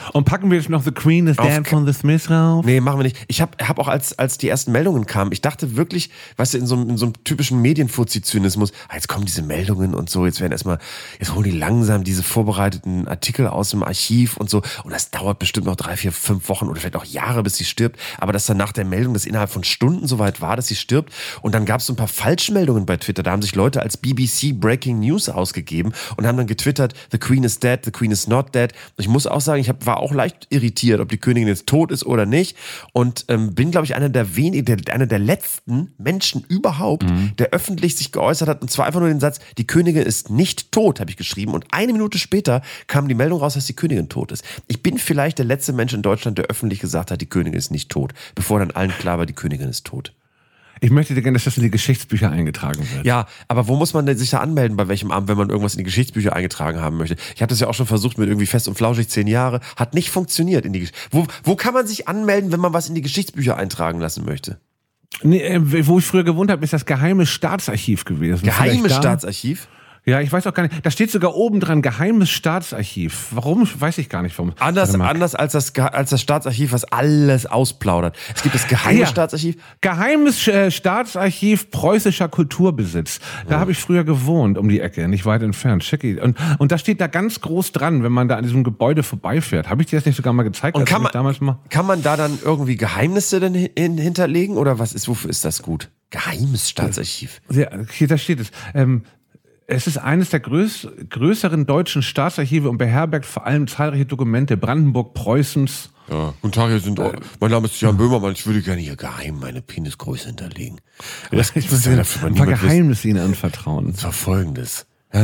Und packen wir jetzt noch The Queen is Dead von The Smiths rauf? Nee, machen wir nicht. Ich habe hab auch, als, als die ersten Meldungen kamen, ich dachte wirklich, weißt du, in so, in so einem typischen Medienfuzzi-Zynismus, ah, jetzt kommen diese Meldungen und so, jetzt werden erstmal, jetzt holen die langsam diese vorbereiteten Artikel aus dem Archiv und so. Und das dauert bestimmt noch drei, vier, fünf Wochen oder vielleicht auch Jahre, bis sie stirbt. Aber dass dann nach der Meldung das innerhalb von Stunden soweit war, dass sie stirbt. Und dann gab es so ein paar Falschmeldungen bei Twitter. Da haben sich Leute als B B C Breaking News ausgegeben und haben dann getwittert, The Queen is dead, the Queen is not dead. Und ich muss auch sagen, ich hab, war auch leicht irritiert, ob die Königin jetzt tot ist oder nicht. Und ähm, bin, glaube ich, einer der wenigen, der, einer der letzten Menschen überhaupt, mhm. der öffentlich sich geäußert hat. Und zwar einfach nur den Satz, die Königin ist nicht tot, habe ich geschrieben. Und eine Minute später kam die Meldung raus, dass die Königin tot ist. Ich bin vielleicht der letzte Mensch in Deutschland, der öffentlich gesagt hat, die Königin ist nicht tot. Bevor dann allen klar war, die Königin ist tot. Ich möchte dir gerne, dass das in die Geschichtsbücher eingetragen wird. Ja, aber wo muss man denn sich da anmelden, bei welchem Amt, wenn man irgendwas in die Geschichtsbücher eingetragen haben möchte? Ich habe das ja auch schon versucht mit irgendwie Fest und Flauschig zehn Jahre. Hat nicht funktioniert. In die, wo, wo kann man sich anmelden, wenn man was in die Geschichtsbücher eintragen lassen möchte? Nee, äh, wo ich früher gewohnt habe, ist das Geheime Staatsarchiv gewesen. Geheime Staatsarchiv? Ja, ich weiß auch gar nicht. Da steht sogar oben dran Geheimes Staatsarchiv. Warum? Weiß ich gar nicht. Warum. Anders, anders als, das, als das Staatsarchiv, was alles ausplaudert. Es gibt das Geheime ja. Staatsarchiv. Geheimes äh, Staatsarchiv preußischer Kulturbesitz. Da ja. habe ich früher gewohnt, um die Ecke, nicht weit entfernt. Checki. Und, und da steht da ganz groß dran, wenn man da an diesem Gebäude vorbeifährt. Habe ich dir das nicht sogar mal gezeigt? Und kann man, damals mal kann man da dann irgendwie Geheimnisse denn hin, hinterlegen? Oder was ist, wofür ist das gut? Geheimes Staatsarchiv. Ja, hier, da steht es. Ähm, Es ist eines der größ- größeren deutschen Staatsarchive und beherbergt vor allem zahlreiche Dokumente Brandenburg-Preußens. Ja, guten Tag, hier sind, äh, mein Name ist Jan Böhmermann, ich würde gerne hier geheim meine Penisgröße hinterlegen. Das, ich muss ja dafür ein paar Geheimnisse Ihnen anvertrauen. Das war folgendes.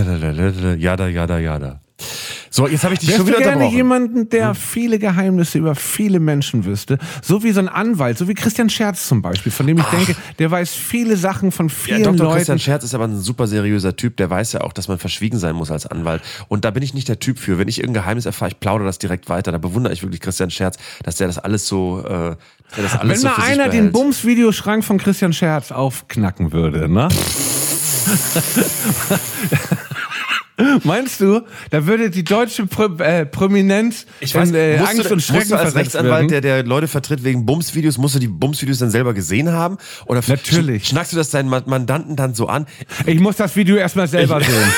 Jada, jada, jada. So, jetzt habe ich dich Wärst schon wieder du gerne unterbrochen. jemanden, der hm. viele Geheimnisse über viele Menschen wüsste, so wie so ein Anwalt, so wie Christian Scherz zum Beispiel, von dem ich Ach. denke, der weiß viele Sachen von vielen ja, Doktor Leuten. Christian Scherz ist aber ein super seriöser Typ, der weiß ja auch, dass man verschwiegen sein muss als Anwalt. Und da bin ich nicht der Typ für. Wenn ich irgendein Geheimnis erfahre, ich plaudere das direkt weiter. Da bewundere ich wirklich Christian Scherz, dass der das alles so, äh, der das alles Wenn so mal für sich einer behält. den Bums-Videoschrank von Christian Scherz aufknacken würde, ne? Meinst du, da würde die deutsche Pro, äh, Prominenz ich weiß, in äh, musst Angst du, und Schrecken musst du als Rechtsanwalt, der, der Leute vertritt wegen Bumsvideos, musst du die Bumsvideos dann selber gesehen haben? Oder Natürlich. Schnackst du das deinen Mandanten dann so an? Ich muss das Video erstmal selber sehen.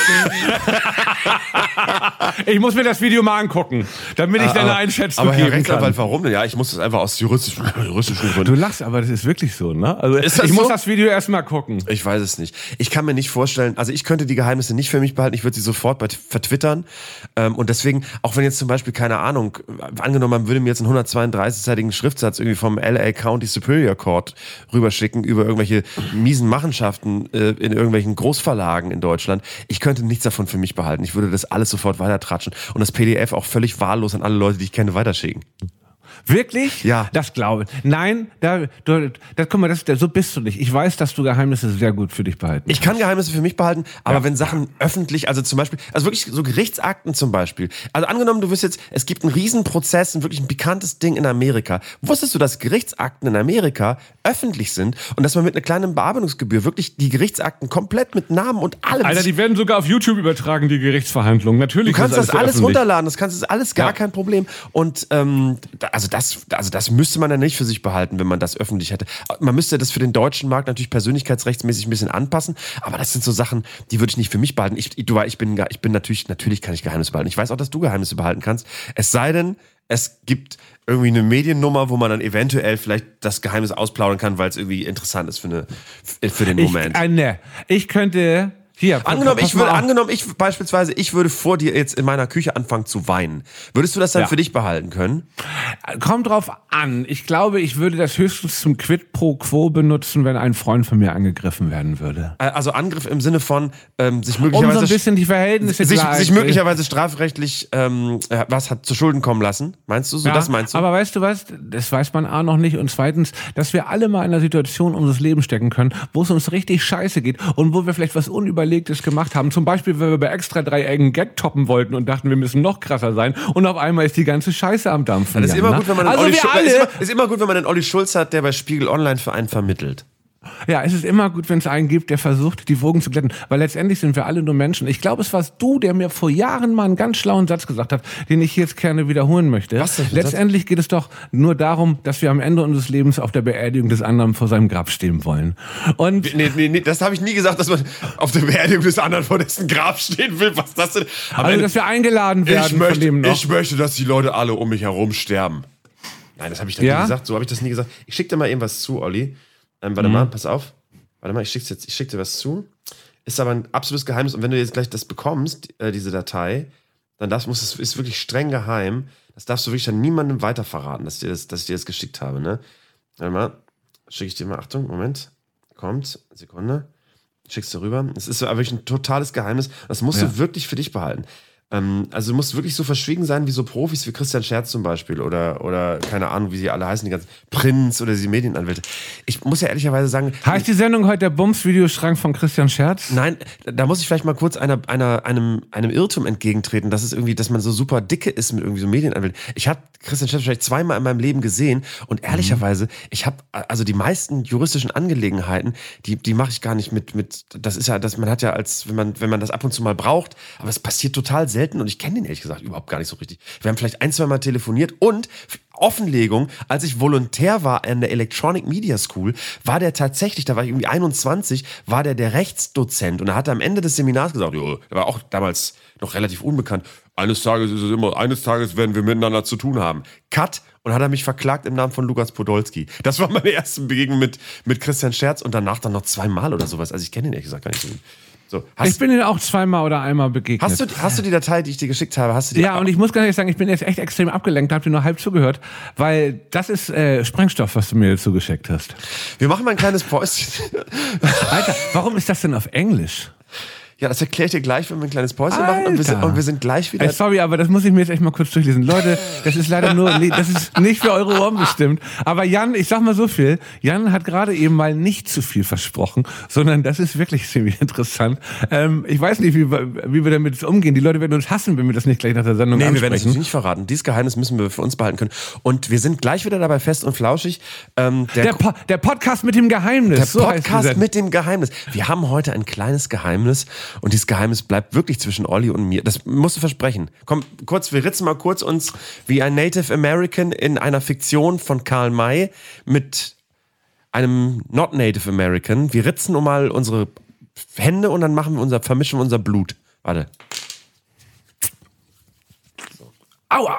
Ich muss mir das Video mal angucken, damit ich ah, deine Einschätzung aber geben Herr Rechtsanwalt, kann. Warum denn? Ja, ich muss das einfach aus juristischen, juristischen Gründen. Du lachst, aber das ist wirklich so, ne? Also ist das ich so? muss das Video erstmal gucken. Ich weiß es nicht. Ich kann mir nicht vorstellen, also ich könnte die Geheimnisse nicht für mich behalten, ich würde sie sofort bei, vertwittern. Ähm, und deswegen, auch wenn jetzt zum Beispiel, keine Ahnung, angenommen, man würde mir jetzt einen hundertzweiunddreißig-seitigen Schriftsatz irgendwie vom L A County Superior Court rüberschicken über irgendwelche miesen Machenschaften äh, in irgendwelchen Großverlagen in Deutschland. Ich könnte nichts davon für mich behalten. Ich würde das alles sofort weitertratschen und das P D F auch völlig wahllos an alle Leute, die ich kenne, weiterschicken. Wirklich? Ja. Das glaube ich. Nein, da, du, da, guck mal, das, so bist du nicht. Ich weiß, dass du Geheimnisse sehr gut für dich behalten Ich kann Geheimnisse für mich behalten, aber ja. wenn Sachen öffentlich, also zum Beispiel, also wirklich so Gerichtsakten zum Beispiel. Also angenommen, du wirst jetzt, es gibt einen Riesenprozess, ein wirklich ein pikantes Ding in Amerika. Wusstest du, dass Gerichtsakten in Amerika öffentlich sind und dass man mit einer kleinen Bearbeitungsgebühr wirklich die Gerichtsakten komplett mit Namen und allem... Alter, die werden sogar auf YouTube übertragen, die Gerichtsverhandlungen. Natürlich. Du kannst das alles, alles runterladen, das kannst du alles gar ja. kein Problem. Und ähm, also das, also das müsste man ja nicht für sich behalten, wenn man das öffentlich hätte. Man müsste das für den deutschen Markt natürlich persönlichkeitsrechtsmäßig ein bisschen anpassen, aber das sind so Sachen, die würde ich nicht für mich behalten. Ich, du, ich bin, ich bin natürlich, natürlich kann ich Geheimnisse behalten. Ich weiß auch, dass du Geheimnisse behalten kannst. Es sei denn, es gibt irgendwie eine Mediennummer, wo man dann eventuell vielleicht das Geheimnis ausplaudern kann, weil es irgendwie interessant ist für, eine, für den Moment. Ich, äh, ne. ich könnte... Hier, angenommen, ich würde, angenommen, ich beispielsweise, ich würde vor dir jetzt in meiner Küche anfangen zu weinen. Würdest du das dann ja. für dich behalten können? Kommt drauf an. Ich glaube, ich würde das höchstens zum Quid pro Quo benutzen, wenn ein Freund von mir angegriffen werden würde. Also Angriff im Sinne von ähm, sich möglicherweise... Um so ein bisschen die Verhältnisse sich, sich möglicherweise strafrechtlich ähm, was hat zu Schulden kommen lassen. Meinst du so? Ja, das meinst du? Aber weißt du was? Das weiß man A noch nicht. Und zweitens, dass wir alle mal in einer Situation unseres Lebens stecken können, wo es uns richtig scheiße geht und wo wir vielleicht was unüberlegtes gemacht haben. Zum Beispiel, wenn wir bei Extra drei einen Gag toppen wollten und dachten, wir müssen noch krasser sein und auf einmal ist die ganze Scheiße am Dampfen. Das ist, Jan, immer gut, wenn man einen also Olli wir Schulz, alle ist, immer, ist immer gut, wenn man einen Olli Schulz hat, der bei Spiegel Online für einen vermittelt. Ja, es ist immer gut, wenn es einen gibt, der versucht, die Wogen zu glätten, weil letztendlich sind wir alle nur Menschen. Ich glaube, es warst du, der mir vor Jahren mal einen ganz schlauen Satz gesagt hat, den ich jetzt gerne wiederholen möchte. Was denn für ein Letztendlich Satz? geht es doch nur darum, dass wir am Ende unseres Lebens auf der Beerdigung des anderen vor seinem Grab stehen wollen. Und Nee, nee, nee, das habe ich nie gesagt, dass man auf der Beerdigung des anderen vor dessen Grab stehen will. Was ist das denn? Am also, Ende- dass wir eingeladen werden ich, möchte, von dem noch. ich möchte, dass die Leute alle um mich herum sterben. Nein, das habe ich doch Ja? nie gesagt. So habe ich das nie gesagt. Ich schicke dir mal eben was zu, Olli. Ähm, warte Mhm. mal, pass auf. Warte mal, ich schicke jetzt, ich schick dir was zu. Ist aber ein absolutes Geheimnis. Und wenn du jetzt gleich das bekommst, äh, diese Datei, dann darfst, muss es ist wirklich streng geheim. Das darfst du wirklich dann niemandem weiterverraten, dass, dir das, dass ich dir das geschickt habe. Ne? Warte mal, schicke ich dir mal. Achtung, Moment. Kommt, Sekunde. Schickst du rüber. Es ist so wirklich ein totales Geheimnis. Das musst Ja. du wirklich für dich behalten. Ähm, also du musst wirklich so verschwiegen sein wie so Profis wie Christian Scherz zum Beispiel oder, oder keine Ahnung, wie sie alle heißen, die ganzen Prinz oder die Medienanwälte. Ich muss ja ehrlicherweise sagen... Heißt die Sendung heute der Bums-Videoschrank von Christian Scherz? Nein, da muss ich vielleicht mal kurz einer, einer, einem, einem Irrtum entgegentreten, dass es irgendwie, dass man so super dicke ist mit irgendwie so Medienanwälten. Ich habe Christian Scherz vielleicht zweimal in meinem Leben gesehen und ehrlicherweise, ich habe also die meisten juristischen Angelegenheiten, die, die mache ich gar nicht mit, mit, das ist ja, das, man hat ja als, wenn man, wenn man das ab und zu mal braucht, aber es passiert total selten und ich kenne den ehrlich gesagt überhaupt gar nicht so richtig. Wir haben vielleicht ein, zwei Mal telefoniert und Offenlegung, als ich Volontär war an der Electronic Media School, war der tatsächlich, da war ich irgendwie einundzwanzig, war der der Rechtsdozent und er hat am Ende des Seminars gesagt, jo, er war auch damals noch relativ unbekannt, eines Tages ist es immer, eines Tages werden wir miteinander zu tun haben. Cut. Und hat er mich verklagt im Namen von Lukas Podolski. Das war meine erste Begegnung mit, mit Christian Scherz und danach dann noch zweimal oder sowas. Also ich kenne ihn ehrlich gesagt gar nicht so gut. So, hast, Ich bin Ihnen auch zweimal oder einmal begegnet. hast, du, hast du die Datei, die ich dir geschickt habe? Hast du die Ja, und ich muss ganz ehrlich sagen, ich bin jetzt echt extrem abgelenkt, habe dir nur halb zugehört, weil das ist äh, Sprengstoff, was du mir dazu geschickt hast. Wir machen mal ein kleines Päuschen. Alter, warum ist das denn auf Englisch? Ja, das erkläre ich dir gleich, wenn wir ein kleines Päuschen machen und wir, sind, Alter. und wir sind gleich wieder... Ey, sorry, aber das muss ich mir jetzt echt mal kurz durchlesen. Leute, das ist leider nur, nee, das ist nicht für eure Ohren bestimmt. Aber Jan, ich sag mal so viel, Jan hat gerade eben mal nicht zu viel versprochen, sondern das ist wirklich ziemlich interessant. Ähm, ich weiß nicht, wie, wir- wie wir damit umgehen. Die Leute werden uns hassen, wenn wir das nicht gleich nach der Sendung Nee, wir ansprechen. werden das natürlich nicht verraten. Dieses Geheimnis müssen wir für uns behalten können. Und wir sind gleich wieder dabei fest und flauschig. Ähm, der der, po der Podcast mit dem Geheimnis. Der so heißt die Podcast Sendung. mit dem Geheimnis. Wir haben heute ein kleines Geheimnis und dieses Geheimnis bleibt wirklich zwischen Olli und mir. Das musst du versprechen. Komm, kurz, wir ritzen mal kurz uns wie ein Native American in einer Fiktion von Karl May mit einem Not Native American. Wir ritzen nur mal unsere Hände und dann machen wir unser, vermischen wir unser Blut. Warte. Aua!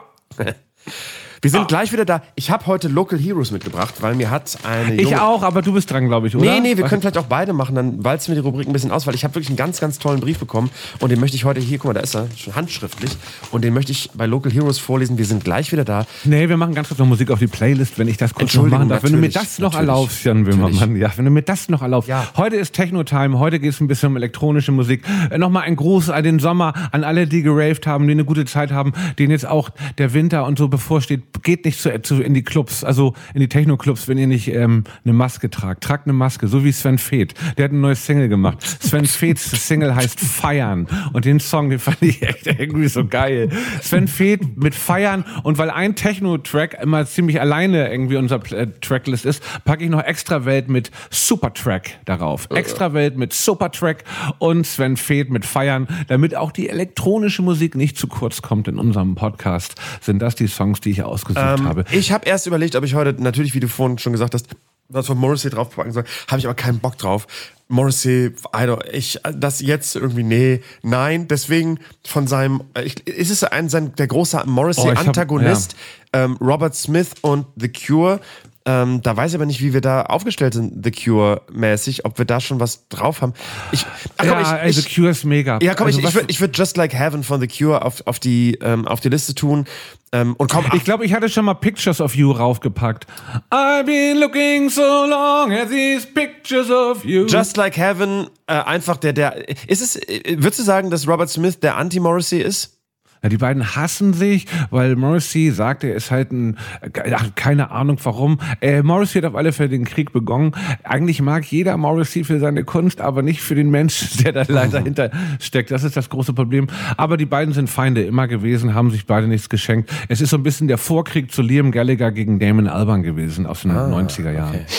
Wir sind gleich wieder da. Ich habe heute Local Heroes mitgebracht, weil mir hat eine Ich junge... auch, aber du bist dran, glaube ich, oder? Nee, nee, wir Was? können vielleicht auch beide machen, dann walzen wir die Rubrik ein bisschen aus, weil ich habe wirklich einen ganz, ganz tollen Brief bekommen und den möchte ich heute hier, guck mal, da ist er, schon handschriftlich und den möchte ich bei Local Heroes vorlesen. Wir sind gleich wieder da. Nee, wir machen ganz kurz noch Musik auf die Playlist, wenn ich das kurz noch Entschuldigung, machen darf. Wenn du mir natürlich, das noch natürlich, erlaubst, Jan natürlich. Böhmermann, ja, wenn du mir das noch erlaubst. Ja. Heute ist Techno-Time, heute geht es ein bisschen um elektronische Musik. Äh, Nochmal ein Gruß an den Sommer, an alle, die geraved haben, die eine gute Zeit haben, denen jetzt auch der Winter und so bevorsteht. Geht nicht zu, zu, in die Clubs, also in die Techno-Clubs, wenn ihr nicht ähm, eine Maske tragt. Tragt eine Maske, so wie Sven Feth. Der hat ein neues Single gemacht. Sven Feths Single heißt Feiern. Und den Song, den fand ich echt irgendwie so geil. Sven Feth mit Feiern. Und weil ein Techno-Track immer ziemlich alleine irgendwie unser äh, Tracklist ist, packe ich noch Extrawelt mit Supertrack darauf. Extrawelt mit Supertrack und Sven Feth mit Feiern. Damit auch die elektronische Musik nicht zu kurz kommt in unserem Podcast, sind das die Songs, die ich ausgesucht Ähm, habe. ich habe erst überlegt, ob ich heute, natürlich, wie du vorhin schon gesagt hast, was von Morrissey draufpacken soll, habe ich aber keinen Bock drauf. Morrissey, I don't, ich, das jetzt irgendwie, nee, nein, deswegen von seinem, ich, ist es ein, sein, der große Oh, ich hab- Morrissey-Antagonist, ähm, Robert Smith und The Cure. Ähm, da weiß ich aber nicht, wie wir da aufgestellt sind, The Cure-mäßig, ob wir da schon was drauf haben. Ich, ach, komm, Ja, ich, also ich, Cure ist mega. ja, komm, also ich, ich was- würde ich würd Just Like Heaven von The Cure auf, auf, die, ähm, auf die Liste tun. Ähm, und komm, Ich glaube, ich hatte schon mal Pictures of You raufgepackt. I've been looking so long at these pictures of you. Just Like Heaven, äh, einfach der, der, ist es, äh, würdest du sagen, dass Robert Smith der Anti-Morrissey ist? Ja, die beiden hassen sich, weil Morrissey sagt, er ist halt ein, ach, keine Ahnung warum. Äh, Morrissey hat auf alle Fälle den Krieg begonnen. Eigentlich mag jeder Morrissey für seine Kunst, aber nicht für den Menschen, der da leider hinter steckt. Das ist das große Problem. Aber die beiden sind Feinde immer gewesen, haben sich beide nichts geschenkt. Es ist so ein bisschen der Vorkrieg zu Liam Gallagher gegen Damon Albarn gewesen aus den neunziger Jahren. Okay.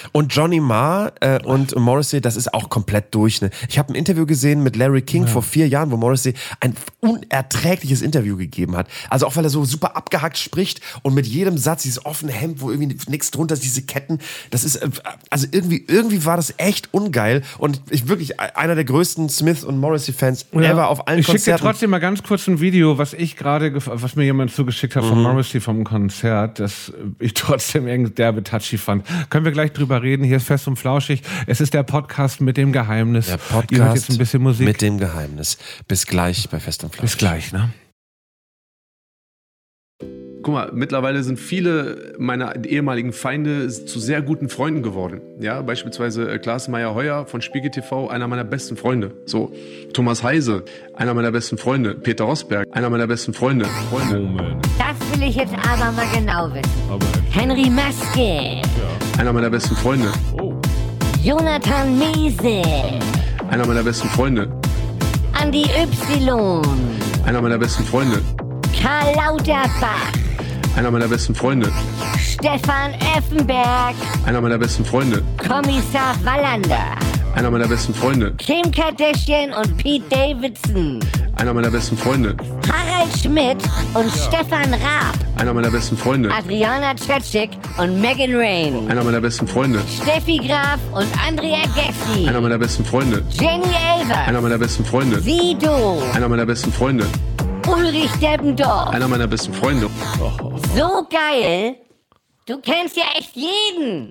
Und Johnny Marr äh, und Morrissey, das ist auch komplett durch. Ne? Ich habe ein Interview gesehen mit Larry King ja. vor vier Jahren, wo Morrissey ein unerträgliches Interview gegeben hat. Also auch weil er so super abgehackt spricht und mit jedem Satz dieses offene Hemd, wo irgendwie nichts drunter ist, diese Ketten. Das ist, also irgendwie, irgendwie war das echt ungeil. Und ich wirklich einer der größten Smith und Morrissey-Fans ja. ever auf allen ich Konzerten. Ich schicke dir trotzdem mal ganz kurz ein Video, was ich gerade, was mir jemand zugeschickt hat von mhm. Morrissey vom Konzert, das ich trotzdem irgendwie derbe touchy fand. Können wir gleich drüber reden. Hier ist Fest und Flauschig. Es ist der Podcast mit dem Geheimnis. Der Podcast Ihr hört jetzt ein bisschen Musik. Mit dem Geheimnis. Bis gleich bei Fest und Flauschig. Bis gleich, ne? Guck mal, mittlerweile sind viele meiner ehemaligen Feinde zu sehr guten Freunden geworden. Ja, beispielsweise Klaas Meyer-Heuer von Spiegel T V, einer meiner besten Freunde. So, Thomas Heise, einer meiner besten Freunde. Peter Rosberg, einer meiner besten Freunde. Freunde. Oh, das will ich jetzt aber mal genau wissen. Aber Henry Maske. Ja. Einer meiner besten Freunde. Oh. Jonathan Mese. Einer meiner besten Freunde. Andi Y. Einer meiner besten Freunde. Karl Lauterbach. Einer meiner besten Freunde. Stefan Effenberg. Einer meiner besten Freunde. Kommissar Wallander. Einer meiner besten Freunde. Kim Kardashian und Pete Davidson. Einer meiner besten Freunde. Harald Schmidt und ja. Stefan Raab. Einer meiner besten Freunde. Adriana Tschetschik und Megan Rain. Einer meiner besten Freunde. Steffi Graf und Andrea Gessi. Einer meiner besten Freunde. Jenny Elvers. Einer meiner besten Freunde. Sido. Einer meiner besten Freunde. Ulrich Deppendorf. Einer meiner besten Freunde. Oh. So geil. Du kennst ja echt jeden.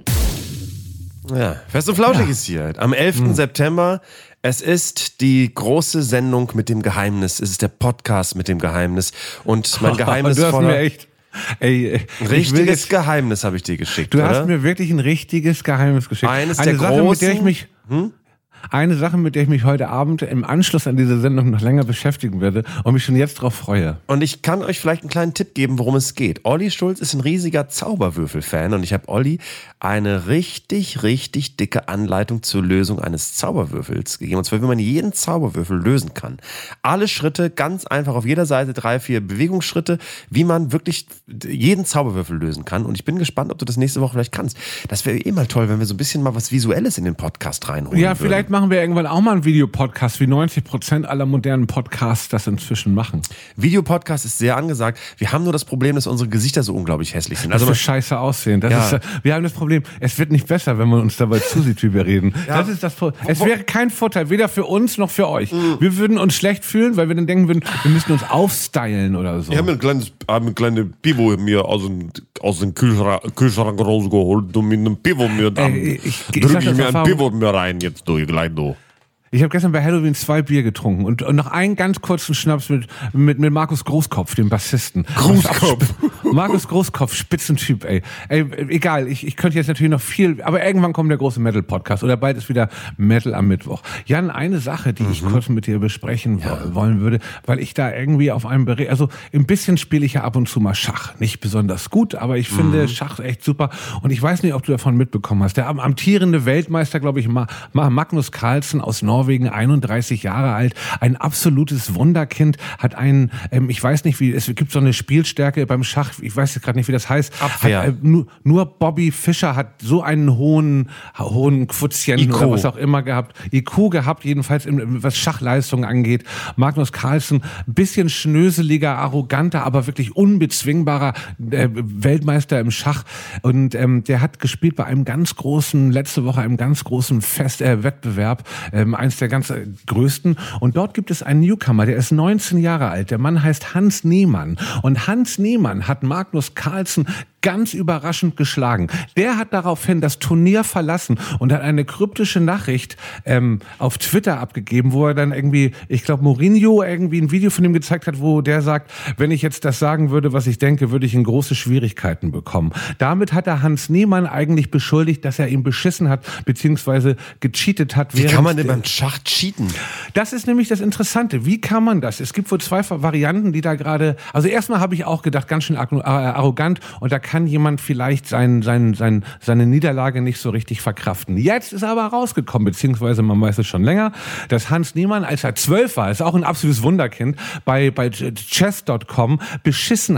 Ja, Fest und Flauschig ja. ist hier. Am elften Mhm. September. Es ist die große Sendung mit dem Geheimnis. Es ist der Podcast mit dem Geheimnis. Und mein Geheimnis du hast voller... mir echt... Ey, richtiges jetzt, Geheimnis habe ich dir geschickt, Du oder? hast mir wirklich ein richtiges Geheimnis geschickt. Eines Eine der Sache, großen... mit der ich mich... Hm? Eine Sache, mit der ich mich heute Abend im Anschluss an diese Sendung noch länger beschäftigen werde und mich schon jetzt drauf freue. Und ich kann euch vielleicht einen kleinen Tipp geben, worum es geht. Olli Schulz ist ein riesiger Zauberwürfel-Fan und ich habe Olli eine richtig, richtig dicke Anleitung zur Lösung eines Zauberwürfels gegeben. Und zwar, wie man jeden Zauberwürfel lösen kann. Alle Schritte, ganz einfach auf jeder Seite, drei, vier Bewegungsschritte, wie man wirklich jeden Zauberwürfel lösen kann. Und ich bin gespannt, ob du das nächste Woche vielleicht kannst. Das wäre eh mal toll, wenn wir so ein bisschen mal was Visuelles in den Podcast reinholen Ja, vielleicht machen wir irgendwann auch mal einen Videopodcast, wie neunzig Prozent aller modernen Podcasts das inzwischen machen. Videopodcast ist sehr angesagt. Wir haben nur das Problem, dass unsere Gesichter so unglaublich hässlich sind. Also dass wir scheiße aussehen. Das ja. ist, wir haben das Problem, es wird nicht besser, wenn man uns dabei zusieht, wie wir reden. Ja. Das ist das. Es wäre kein Vorteil, weder für uns noch für euch. Mhm. Wir würden uns schlecht fühlen, weil wir dann denken würden, wir müssen uns aufstylen oder so. Ich habe mir ein kleines, eine kleine Pivo mir aus dem, aus dem Kühlschrank, Kühlschrank rausgeholt und mit einem Pivo mir dann Ey, ich, ich, drücke ich, ich mir ein Pivo mir rein jetzt durch, gleich durch. Ich habe gestern bei Halloween zwei Bier getrunken und, und noch einen ganz kurzen Schnaps mit, mit, mit Markus Großkopf, dem Bassisten. Großkopf. Markus Großkopf, Spitzentyp, ey. ey egal, ich, ich könnte jetzt natürlich noch viel, aber irgendwann kommt der große Metal-Podcast oder bald ist wieder Metal am Mittwoch. Jan, eine Sache, die mhm. ich kurz mit dir besprechen ja. wollen würde, weil ich da irgendwie auf einem Bericht, also ein bisschen spiele ich ja ab und zu mal Schach. Nicht besonders gut, aber ich finde mhm. Schach echt super und ich weiß nicht, ob du davon mitbekommen hast. Der amtierende Weltmeister, glaube ich, Magnus Carlsen aus Norwegen, einunddreißig Jahre alt, ein absolutes Wunderkind, hat einen, ähm, ich weiß nicht wie, es gibt so eine Spielstärke beim Schach, ich weiß jetzt gerade nicht, wie das heißt. Abwehr. Hat, äh, nur, nur Bobby Fischer hat so einen hohen, hohen Quotienten oder was auch immer gehabt, I Q gehabt, jedenfalls im, was Schachleistung angeht. Magnus Carlsen, ein bisschen schnöseliger, arroganter, aber wirklich unbezwingbarer äh, Weltmeister im Schach und ähm, der hat gespielt bei einem ganz großen, letzte Woche einem ganz großen Fest, äh, Wettbewerb, ähm, eins der ganz größten. Und dort gibt es einen Newcomer, der ist neunzehn Jahre alt. Der Mann heißt Hans Niemann. Und Hans Niemann hat Magnus Carlsen ganz überraschend geschlagen. Der hat daraufhin das Turnier verlassen und hat eine kryptische Nachricht ähm, auf Twitter abgegeben, wo er dann irgendwie, ich glaube Mourinho irgendwie ein Video von ihm gezeigt hat, wo der sagt, wenn ich jetzt das sagen würde, was ich denke, würde ich in große Schwierigkeiten bekommen. Damit hat er Hans Niemann eigentlich beschuldigt, dass er ihn beschissen hat, beziehungsweise gecheatet hat. Wie kann man denn beim Schach cheaten? Das ist nämlich das Interessante. Wie kann man das? Es gibt wohl zwei Varianten, die da gerade, also erstmal habe ich auch gedacht, ganz schön arrogant und da kann jemand vielleicht sein, sein, sein, seine Niederlage nicht so richtig verkraften. Jetzt ist er aber rausgekommen, beziehungsweise man weiß es schon länger, dass Hans Niemann, als er zwölf war, ist auch ein absolutes Wunderkind, bei, bei chess Punkt com beschissen hat.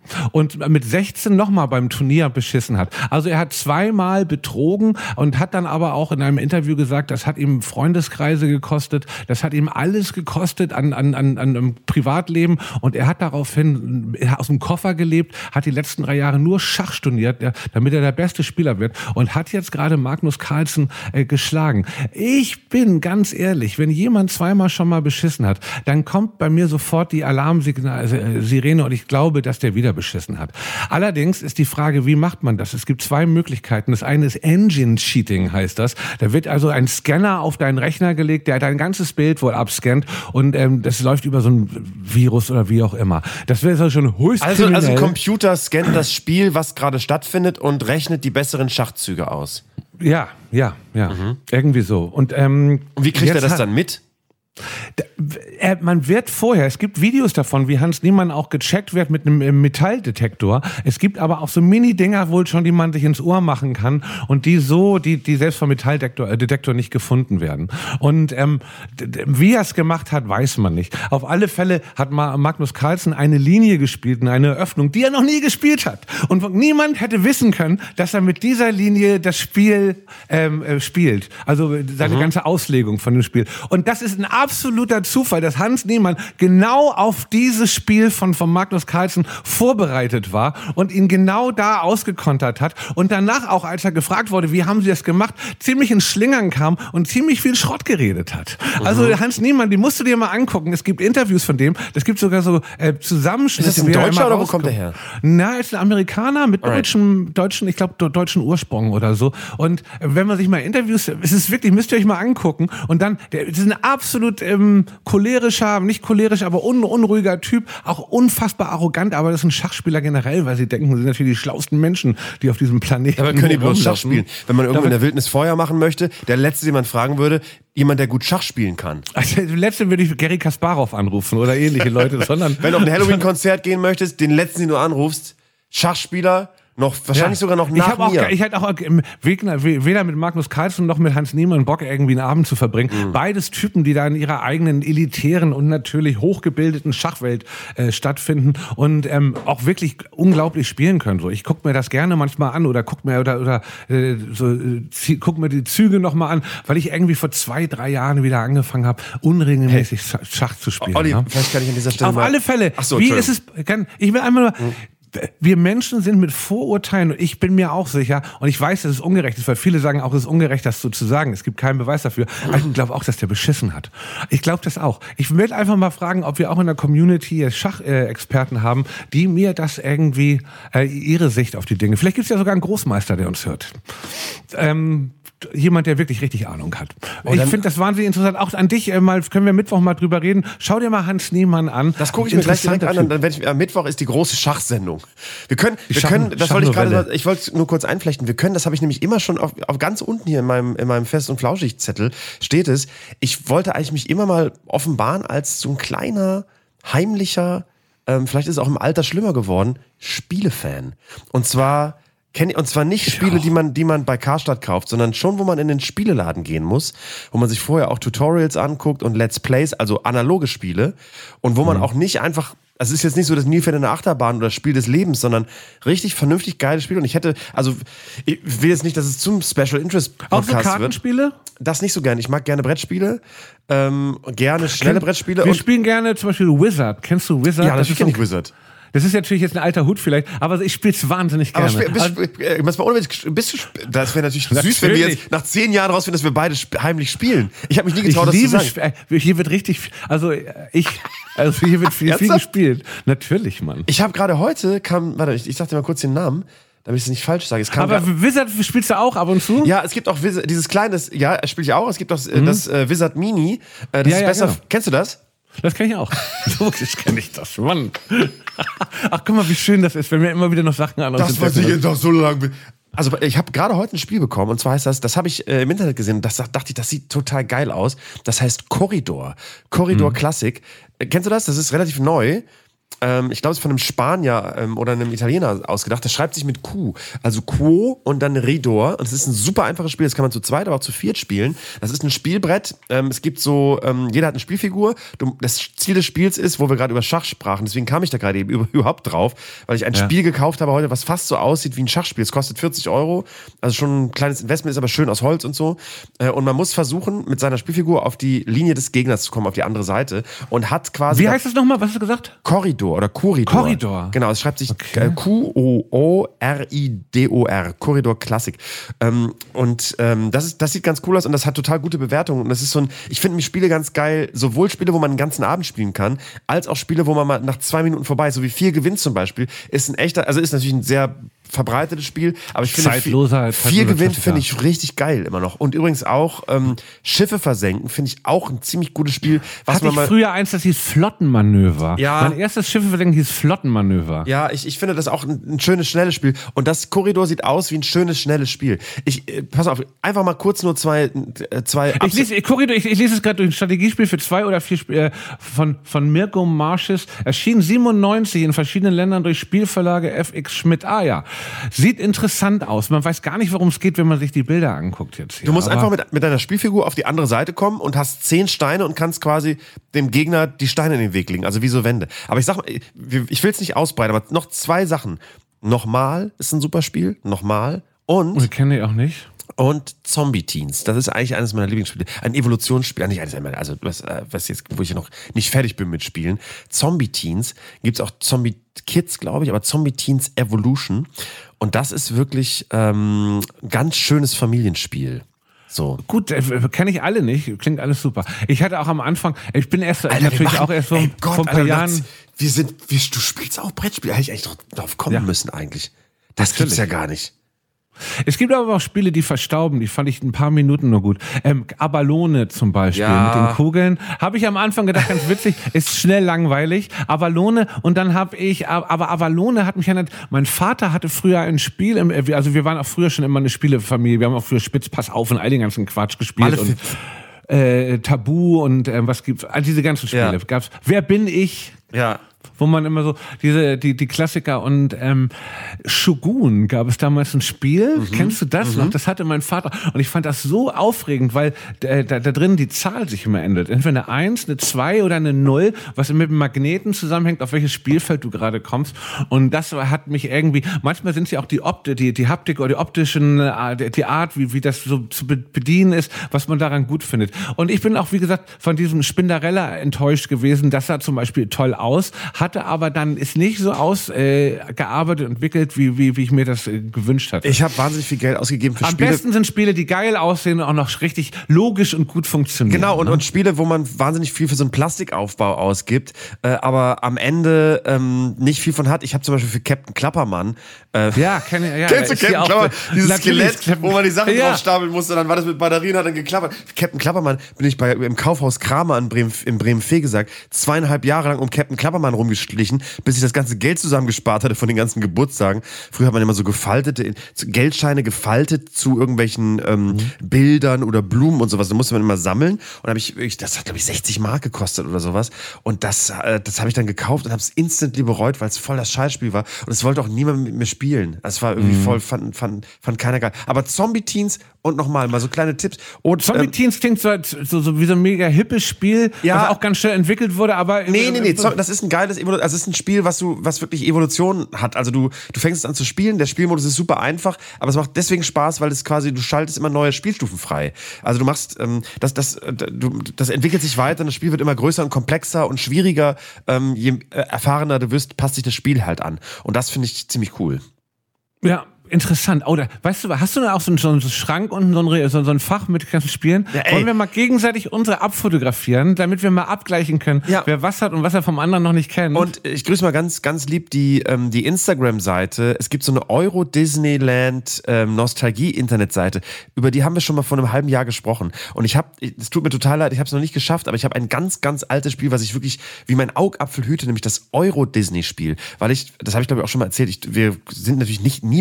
und mit sechzehn nochmal beim Turnier beschissen hat. Also er hat zweimal betrogen und hat dann aber auch in einem Interview gesagt, das hat ihm Freundeskreise gekostet, das hat ihm alles gekostet an, an, an, an Privatleben und er hat daraufhin aus dem Koffer gelebt, hat die letzten drei Jahre nur Schach studiert, damit er der beste Spieler wird und hat jetzt gerade Magnus Carlsen äh, geschlagen. Ich bin ganz ehrlich, wenn jemand zweimal schon mal beschissen hat, dann kommt bei mir sofort die Alarmsirene und ich glaube, dass der wieder beschissen hat. Allerdings ist die Frage, wie macht man das? Es gibt zwei Möglichkeiten. Das eine ist Engine Cheating, heißt das. Da wird also ein Scanner auf deinen Rechner gelegt, der dein ganzes Bild wohl abscannt und ähm, das läuft über so ein Virus oder wie auch immer. Das wäre also schon höchst Also, kriminell. also Computer scannt das Spiel, was gerade stattfindet und rechnet die besseren Schachzüge aus. Ja, ja, ja. Mhm. Irgendwie so. Und, ähm, und wie kriegt er das dann mit? Er, man wird vorher, es gibt Videos davon, wie Hans Niemann auch gecheckt wird mit einem Metalldetektor. Es gibt aber auch so Mini-Dinger wohl schon, die man sich ins Ohr machen kann und die so, die, die selbst vom Metalldetektor äh, Detektor nicht gefunden werden. Und ähm, wie er es gemacht hat, weiß man nicht. Auf alle Fälle hat Magnus Carlsen eine Linie gespielt, eine Eröffnung, die er noch nie gespielt hat. Und niemand hätte wissen können, dass er mit dieser Linie das Spiel ähm, äh, spielt. Also seine mhm. ganze Auslegung von dem Spiel. Und das ist ein absoluter Zufall, dass Hans Niemann genau auf dieses Spiel von, von Magnus Carlsen vorbereitet war und ihn genau da ausgekontert hat und danach auch, als er gefragt wurde, wie haben sie das gemacht, ziemlich ins Schlingern kam und ziemlich viel Schrott geredet hat. Mhm. Also Hans Niemann, die musst du dir mal angucken. Es gibt Interviews von dem, es gibt sogar so äh, Zusammenschnitte. Ist das ein Deutscher oder wo kommt der her? Na, ist ein Amerikaner mit deutschen, deutschen, ich glaube, deutschen Ursprung oder so. Und äh, wenn man sich mal Interviews, es ist wirklich, müsst ihr euch mal angucken und dann, der ist ein absolut ähm, cholerischer, nicht cholerisch, aber un, unruhiger Typ, auch unfassbar arrogant, aber das ist ein Schachspieler generell, weil sie denken, sie sind natürlich die schlauesten Menschen, die auf diesem Planeten aber können die bloß Schach spielen? Wenn man irgendwo in der Wildnis Feuer machen möchte, der Letzte, den man fragen würde, jemand, der gut Schach spielen kann. Also, der Letzte würde ich Garry Kasparov anrufen oder ähnliche Leute, sondern... Wenn du auf ein Halloween-Konzert gehen möchtest, den Letzten, den du anrufst, Schachspieler... Noch, wahrscheinlich ja. sogar noch nach ich hab mir. Auch, ich hätte auch weder mit Magnus Carlsen noch mit Hans Niemann Bock, irgendwie einen Abend zu verbringen. Mhm. Beides Typen, die da in ihrer eigenen elitären und natürlich hochgebildeten Schachwelt äh, stattfinden und ähm, auch wirklich unglaublich spielen können. So, ich gucke mir das gerne manchmal an oder guck mir oder oder äh, so, äh, guck mir die Züge noch mal an, weil ich irgendwie vor zwei, drei Jahren wieder angefangen habe, unregelmäßig hey. Schach zu spielen. Olli, ja? vielleicht kann ich an dieser Stelle Auf mal... alle Fälle. Ach so, wie ist es? Kann, ich will einmal nur... Mhm. Wir Menschen sind mit Vorurteilen und ich bin mir auch sicher und ich weiß, dass es ungerecht ist, weil viele sagen auch, es ist ungerecht, das so zu sagen. Es gibt keinen Beweis dafür. Aber ich glaube auch, dass der beschissen hat. Ich glaube das auch. Ich will einfach mal fragen, ob wir auch in der Community Schachexperten haben, die mir das irgendwie, äh, ihre Sicht auf die Dinge. Vielleicht gibt es ja sogar einen Großmeister, der uns hört. Ähm, jemand, der wirklich richtig Ahnung hat. Oh, ich finde das wahnsinnig interessant. Auch an dich, äh, mal können wir Mittwoch mal drüber reden. Schau dir mal Hans Niemann an. Das gucke ich mir gleich direkt an. Und dann werde ich, am Mittwoch ist die große Schachsendung. Wir können, wir können, das wollte ich gerade, ich wollte nur kurz einflechten. Wir können, das habe ich nämlich immer schon auf, auf ganz unten hier in meinem, in meinem Fest- und Flauschig-Zettel steht es. Ich wollte eigentlich mich immer mal offenbaren als so ein kleiner, heimlicher, ähm, vielleicht ist es auch im Alter schlimmer geworden, Spielefan. Und zwar, Und zwar nicht Spiele, die man, die man bei Karstadt kauft, sondern schon, wo man in den Spieleladen gehen muss, wo man sich vorher auch Tutorials anguckt und Let's Plays, also analoge Spiele, und wo man mhm. auch nicht einfach, also es ist jetzt nicht so das Nilpferd in der Achterbahn oder das Spiel des Lebens, sondern richtig vernünftig geiles Spiel. Und ich hätte, also ich will jetzt nicht, dass es zum Special Interest Podcast wird. Auch so Kartenspiele? Das nicht so gerne. Ich mag gerne Brettspiele, ähm, gerne schnelle Kenn, Brettspiele. Wir und spielen gerne zum Beispiel Wizard. Kennst du Wizard? Ja, das natürlich kenne ich Wizard. Das ist natürlich jetzt ein alter Hut vielleicht, aber ich spiele es wahnsinnig gerne. Aber bist, bist, äh, mal ohne, bist du, das wäre natürlich, natürlich süß, wenn wir jetzt nach zehn Jahren rausfinden, dass wir beide heimlich spielen. Ich habe mich nie getraut, ich das zu sagen. Hier wird richtig, also ich, also hier wird viel, viel gespielt. Natürlich, Mann. Ich habe gerade heute, kam, warte, ich, ich sag dir mal kurz den Namen, damit ich es nicht falsch sage. Es kam aber grad, Wizard spielst du auch ab und zu? Ja, es gibt auch Wizard, dieses kleine, ja, spiele ich auch. Es gibt auch mhm. das äh, Wizard Mini. Äh, das ja, ist ja, besser. Genau. Kennst du das? Das kenne ich auch. Wirklich kenne ich das, Mann. Ach, guck mal, wie schön das ist, wenn wir immer wieder noch Sachen an uns Das, was ich jetzt noch so lange bin. Also ich habe gerade heute ein Spiel bekommen, und zwar heißt das, das habe ich äh, im Internet gesehen, das dachte ich, das sieht total geil aus. Das heißt Corridor. Corridor mhm. Classic. Äh, kennst du das? Das ist relativ neu. Ähm, ich glaube, es ist von einem Spanier ähm, oder einem Italiener ausgedacht. Das schreibt sich mit Q. Also Quo und dann Ridor. Und es ist ein super einfaches Spiel. Das kann man zu zweit, aber auch zu viert spielen. Das ist ein Spielbrett. Ähm, es gibt so, ähm, jeder hat eine Spielfigur. Du, das Ziel des Spiels ist, wo wir gerade über Schach sprachen. Deswegen kam ich da gerade eben überhaupt drauf, weil ich ein ja. Spiel gekauft habe heute, was fast so aussieht wie ein Schachspiel. Es kostet vierzig Euro. Also schon ein kleines Investment, ist aber schön aus Holz und so. Äh, und man muss versuchen, mit seiner Spielfigur auf die Linie des Gegners zu kommen, auf die andere Seite. Und hat quasi. Wie heißt das nochmal? Was hast du gesagt? Korridor. Oder Corridor. Corridor. Genau, es schreibt sich okay. Q O O R I D O R. Corridor Classic. Ähm, und ähm, das, ist, das sieht ganz cool aus und das hat total gute Bewertungen. Und das ist so ein, ich finde mich Spiele ganz geil, sowohl Spiele, wo man einen ganzen Abend spielen kann, als auch Spiele, wo man mal nach zwei Minuten vorbei ist, so wie vier gewinnt zum Beispiel, ist ein echter, also ist natürlich ein sehr verbreitetes Spiel, aber ich finde Zeitloser, vier gewinnt finde ich richtig geil immer noch. Und übrigens auch ähm, Schiffe versenken finde ich auch ein ziemlich gutes Spiel. Was Hatte man ich mal früher eins, das hieß Flottenmanöver. Ja. Mein erstes Schiffe versenken hieß Flottenmanöver. Ja, ich, ich finde das auch ein, ein schönes, schnelles Spiel. Und das Korridor sieht aus wie ein schönes, schnelles Spiel. Ich, äh, pass auf, einfach mal kurz nur zwei, äh, zwei Ich lese, Korridor, ich, ich lese es gerade durch ein Strategiespiel für zwei oder vier Spiele äh, von, von Mirko Marsches. Erschien siebenundneunzig in verschiedenen Ländern durch Spielverlage F X Schmidt. Ah ja, sieht interessant aus. Man weiß gar nicht, worum es geht, wenn man sich die Bilder anguckt jetzt hier. Du musst Aber einfach mit, mit deiner Spielfigur auf die andere Seite kommen und hast zehn Steine und kannst quasi dem Gegner die Steine in den Weg legen, also wie so Wände. Aber ich sag mal, ich will es nicht ausbreiten, aber noch zwei Sachen. Nochmal ist ein super Spiel, nochmal und... Ich kenne ich auch nicht. Und Zombie Teens, das ist eigentlich eines meiner Lieblingsspiele. Ein Evolutionsspiel, nicht eines meiner, also was, was jetzt, wo ich noch nicht fertig bin mit Spielen. Zombie Teens, gibt's auch Zombie Kids, glaube ich, aber Zombie Teens Evolution. Und das ist wirklich ähm, ein ganz schönes Familienspiel. So. Gut, äh, kenne ich alle nicht. Klingt alles super. Ich hatte auch am Anfang, ich bin erst Alter, natürlich machen, auch erst so ey Gott, vor ein paar Alter, Jahren. Das, wir sind, wir, du spielst auch Brettspiele. Hätte ich eigentlich doch drauf kommen Ja. müssen eigentlich. Das Natürlich. gibt's ja gar nicht. Es gibt aber auch Spiele, die verstauben, die fand ich ein paar Minuten nur gut. Ähm, Abalone zum Beispiel Ja. mit den Kugeln. Habe ich am Anfang gedacht, ganz witzig, ist schnell langweilig. Abalone und dann habe ich, aber Abalone hat mich erinnert, mein Vater hatte früher ein Spiel, im, also wir waren auch früher schon immer eine Spielefamilie, wir haben auch früher Spitz, Pass auf und all den ganzen Quatsch gespielt. Alle und äh, Tabu und äh, was gibt's, all diese ganzen Spiele Ja. gab's. Wer bin ich? Ja. Wo man immer so, diese, die, die Klassiker und ähm, Shogun gab es damals ein Spiel. Mhm. Kennst du das mhm. noch? Das hatte mein Vater. Und ich fand das so aufregend, weil äh, da, da drin die Zahl sich immer ändert. Entweder eine Eins, eine Zwei oder eine Null, was mit dem Magneten zusammenhängt, auf welches Spielfeld du gerade kommst. Und das hat mich irgendwie, manchmal sind es ja auch die Optik, die, die Haptik oder die optischen, äh, die Art, wie, wie das so zu bedienen ist, was man daran gut findet. Und ich bin auch, wie gesagt, von diesem Spinderella enttäuscht gewesen. Das sah zum Beispiel toll aus, hatte aber dann ist nicht so ausgearbeitet äh, entwickelt, wie, wie, wie ich mir das äh, gewünscht hatte. Ich habe wahnsinnig viel Geld ausgegeben für Am Spiele. Am besten sind Spiele, die geil aussehen und auch noch richtig logisch und gut funktionieren. Genau, und, ne? und Spiele, wo man wahnsinnig viel für so einen Plastikaufbau ausgibt, äh, aber am Ende ähm, nicht viel von hat. Ich habe zum Beispiel für Captain Klappermann. Äh, ja, kenn, ja, kennst du Captain Klappermann? Dieses Skelett, Captain, wo man die Sachen ja. draufstapeln musste, dann war das mit Batterien, hat dann geklappert. Captain Klappermann bin ich bei, im Kaufhaus Kramer in Bremen, in Bremen-Fegesack zweieinhalb Jahre lang um Captain Klappermann rumgeschlichen, bis ich das ganze Geld zusammengespart hatte von den ganzen Geburtstagen. Früher hat man immer so gefaltete, Geldscheine gefaltet zu irgendwelchen ähm, mhm. Bildern oder Blumen und sowas. Da musste man immer sammeln. Und habe ich, ich, das hat glaube ich sechzig Mark gekostet oder sowas. Und das, äh, das habe ich dann gekauft und habe es instantly bereut, weil es voll das Scheißspiel war. Und es wollte auch niemand mit mir spielen. Es war irgendwie mhm. voll, fand, fand, fand keiner geil. Aber Zombie Teens und nochmal mal so kleine Tipps. Und, Zombie Teens ähm, klingt so, so, so wie so ein mega hippes Spiel, ja, was auch ganz schnell entwickelt wurde, aber nee, nee, nee, das ist ein geiles Evolu- also es ist ein Spiel, was du was wirklich Evolution hat. Also du du fängst es an zu spielen, der Spielmodus ist super einfach, aber es macht deswegen Spaß, weil es quasi du schaltest immer neue Spielstufen frei. Also du machst ähm, das das du, das entwickelt sich weiter, das Spiel wird immer größer und komplexer und schwieriger. Ähm, je erfahrener du wirst, passt sich das Spiel halt an. Und das finde ich ziemlich cool. Ja. Interessant. Oder weißt du, hast du da auch so einen, so einen Schrank unten, so ein, so ein Fach mit ganzen Spielen? Ja, wollen wir mal gegenseitig unsere abfotografieren, damit wir mal abgleichen können, ja. wer was hat und was er vom anderen noch nicht kennt? Und ich grüße mal ganz, ganz lieb die, ähm, die Instagram-Seite. Es gibt so eine Euro-Disneyland ähm, Nostalgie-Internetseite. Über die haben wir schon mal vor einem halben Jahr gesprochen. Und ich habe, es tut mir total leid, ich habe es noch nicht geschafft, aber ich habe ein ganz, ganz altes Spiel, was ich wirklich wie mein Augapfel hüte, nämlich das Euro-Disney-Spiel. Weil ich, das habe ich glaube ich auch schon mal erzählt, ich, wir sind natürlich nicht niemals ins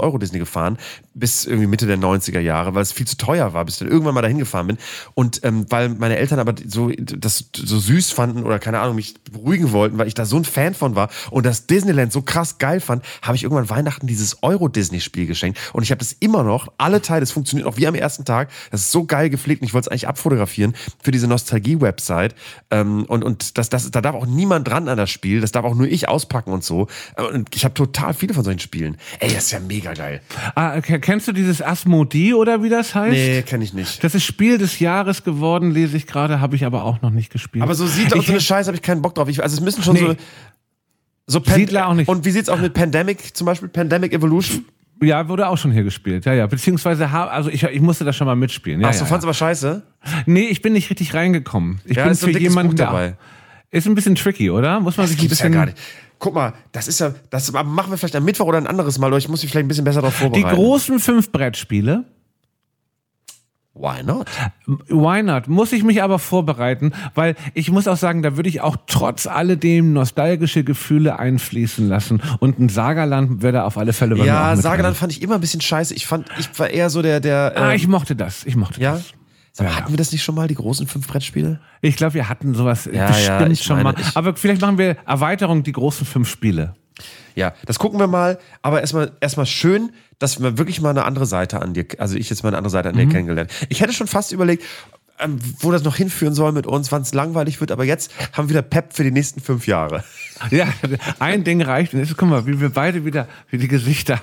Euro-Disney gefahren, bis irgendwie Mitte der neunziger Jahre, weil es viel zu teuer war, bis ich dann irgendwann mal dahin gefahren bin. Und ähm, weil meine Eltern aber so, das so süß fanden oder keine Ahnung, mich beruhigen wollten, weil ich da so ein Fan von war und das Disneyland so krass geil fand, habe ich irgendwann Weihnachten dieses Euro-Disney-Spiel geschenkt. Und ich habe das immer noch, alle Teile, das funktioniert noch wie am ersten Tag. Das ist so geil gepflegt und ich wollte es eigentlich abfotografieren für diese Nostalgie-Website. Ähm, und und das, das, da darf auch niemand dran an das Spiel, das darf auch nur ich auspacken und so. Und ich habe total viele von solchen Spielen. Ey, das ist ja mega geil. Ah, kennst du dieses Asmodee oder wie das heißt? Nee, kenn ich nicht. Das ist Spiel des Jahres geworden, lese ich gerade, habe ich aber auch noch nicht gespielt. Aber so sieht aus so eine Scheiße, habe ich keinen Bock drauf. Ich, also es müssen schon nee. so... so Pan- Siedler auch nicht. Und wie sieht's auch mit Pandemic, zum Beispiel Pandemic Evolution? Ja, wurde auch schon hier gespielt. Ja, ja. Beziehungsweise, also ich, ich musste das schon mal mitspielen. Ja, Ach, du ja, fandst ja. aber scheiße? Nee, ich bin nicht richtig reingekommen. Ich ja, bin ist für so jemanden dabei. Ist ein bisschen tricky, oder? Muss man das sich ein bisschen. Ja gar nicht. Guck mal, das ist ja, das machen wir vielleicht am Mittwoch oder ein anderes Mal, oder ich muss mich vielleicht ein bisschen besser darauf vorbereiten. Die großen fünf Brettspiele. Why not? Why not? Muss ich mich aber vorbereiten, weil ich muss auch sagen, da würde ich auch trotz alledem nostalgische Gefühle einfließen lassen. Und ein Sagerland wäre da auf alle Fälle bei mir auch mit Sagerland drin. fand ich immer ein bisschen scheiße. Ich fand, ich war eher so der, der. Ah, ähm, ich mochte das. Ich mochte ja? das. Sag mal, Ja. hatten wir das nicht schon mal, die großen fünf Brettspiele? Ich glaube, wir hatten sowas Ja, bestimmt ja, ich schon meine, mal. ich- Aber vielleicht machen wir Erweiterung, die großen fünf Spiele. Ja, das gucken wir mal. Aber erstmal, erstmal schön, dass wir wirklich mal eine andere Seite an dir, also ich jetzt mal eine andere Seite an dir kennengelernt. Ich hätte schon fast überlegt, ähm, wo das noch hinführen soll mit uns, wann es langweilig wird. Aber jetzt haben wir wieder Pep für die nächsten fünf Jahre. Ja, ein Ding reicht. Und jetzt guck mal, wie wir beide wieder, wie die Gesichter.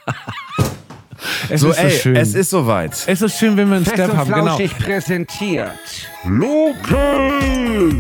Es So, ist so ey, schön. es ist soweit. Es ist schön, wenn wir einen Fest Step und haben. Genau. flauschig präsentiert. Local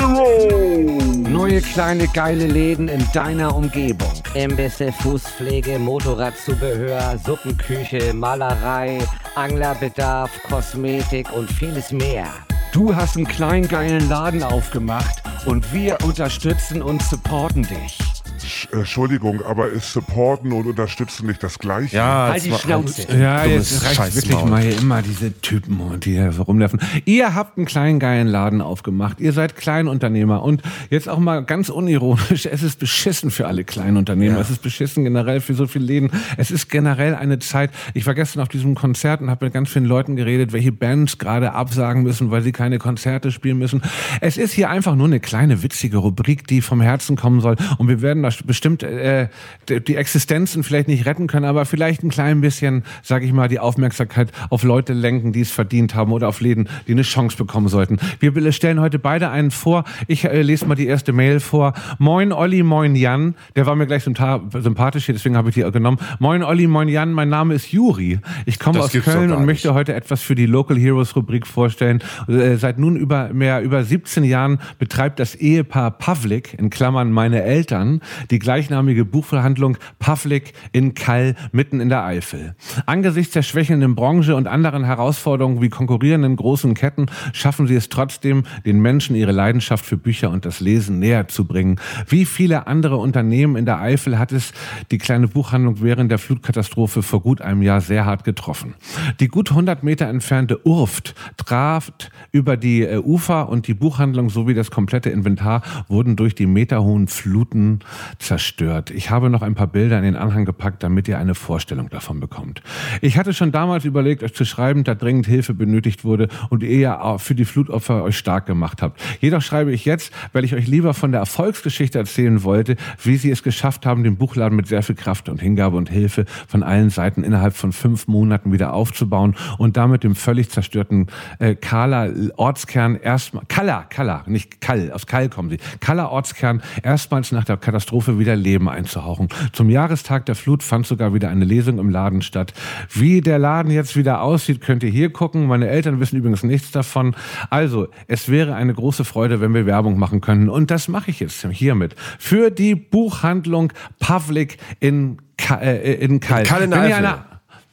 Hero. Neue kleine geile Läden in deiner Umgebung. Imbisse, Fußpflege, Motorradzubehör, Suppenküche, Malerei, Anglerbedarf, Kosmetik und vieles mehr. Du hast einen kleinen geilen Laden aufgemacht und wir unterstützen und supporten dich. Entschuldigung, aber ist supporten und unterstützen nicht das Gleiche? Ja, Halt die das war- Schnauze. Ja, Dummes jetzt reicht Scheißmaul. wirklich mal hier immer diese Typen, und die hier so rumlaufen. Ihr habt einen kleinen geilen Laden aufgemacht. Ihr seid Kleinunternehmer. Und jetzt auch mal ganz unironisch, es ist beschissen für alle Kleinunternehmer. Ja. Es ist beschissen generell für so viele Läden. Es ist generell eine Zeit. Ich war gestern auf diesem Konzert und habe mit ganz vielen Leuten geredet, welche Bands gerade absagen müssen, weil sie keine Konzerte spielen müssen. Es ist hier einfach nur eine kleine witzige Rubrik, die vom Herzen kommen soll. Und wir werden das bestimmt äh, die Existenzen vielleicht nicht retten können, aber vielleicht ein klein bisschen, sage ich mal, die Aufmerksamkeit auf Leute lenken, die es verdient haben, oder auf Läden, die eine Chance bekommen sollten. Wir stellen heute beide einen vor. Ich äh, lese mal die erste Mail vor. Moin Olli, moin Jan. Der war mir gleich sympathisch hier, deswegen habe ich die genommen. Moin Olli, moin Jan. Mein Name ist Juri. Ich komme Das aus gibt's doch Köln gar und nicht. möchte heute etwas für die Local Heroes Rubrik vorstellen. Äh, seit nun über mehr über siebzehn Jahren betreibt das Ehepaar Pavlik, in Klammern meine Eltern, die gleichnamige Buchverhandlung Pavlik in Kall mitten in der Eifel. Angesichts der schwächelnden Branche und anderen Herausforderungen wie konkurrierenden großen Ketten schaffen sie es trotzdem, den Menschen ihre Leidenschaft für Bücher und das Lesen näher zu bringen. Wie viele andere Unternehmen in der Eifel hat es die kleine Buchhandlung während der Flutkatastrophe vor gut einem Jahr sehr hart getroffen. Die gut hundert Meter entfernte Urft traf über die äh, Ufer und die Buchhandlung sowie das komplette Inventar wurden durch die meterhohen Fluten zerstört. Ich habe noch ein paar Bilder in den Anhang gepackt, damit ihr eine Vorstellung davon bekommt. Ich hatte schon damals überlegt, euch zu schreiben, da dringend Hilfe benötigt wurde und ihr ja für die Flutopfer euch stark gemacht habt. Jedoch schreibe ich jetzt, weil ich euch lieber von der Erfolgsgeschichte erzählen wollte, wie sie es geschafft haben, den Buchladen mit sehr viel Kraft und Hingabe und Hilfe von allen Seiten innerhalb von fünf Monaten wieder aufzubauen und damit dem völlig zerstörten äh, Kahler Ortskern erstmal, Kalla, Kalla, nicht Kall, aus Kall kommen sie, Kalla Ortskern erstmals nach der Katastrophe wieder Leben einzuhauchen. Zum Jahrestag der Flut fand sogar wieder eine Lesung im Laden statt. Wie der Laden jetzt wieder aussieht, könnt ihr hier gucken. Meine Eltern wissen übrigens nichts davon. Also, es wäre eine große Freude, wenn wir Werbung machen könnten. Und das mache ich jetzt hiermit. Für die Buchhandlung Pavlik in, Ka- äh, in Kall. In Kall in der Wenn ihr Eifel. eine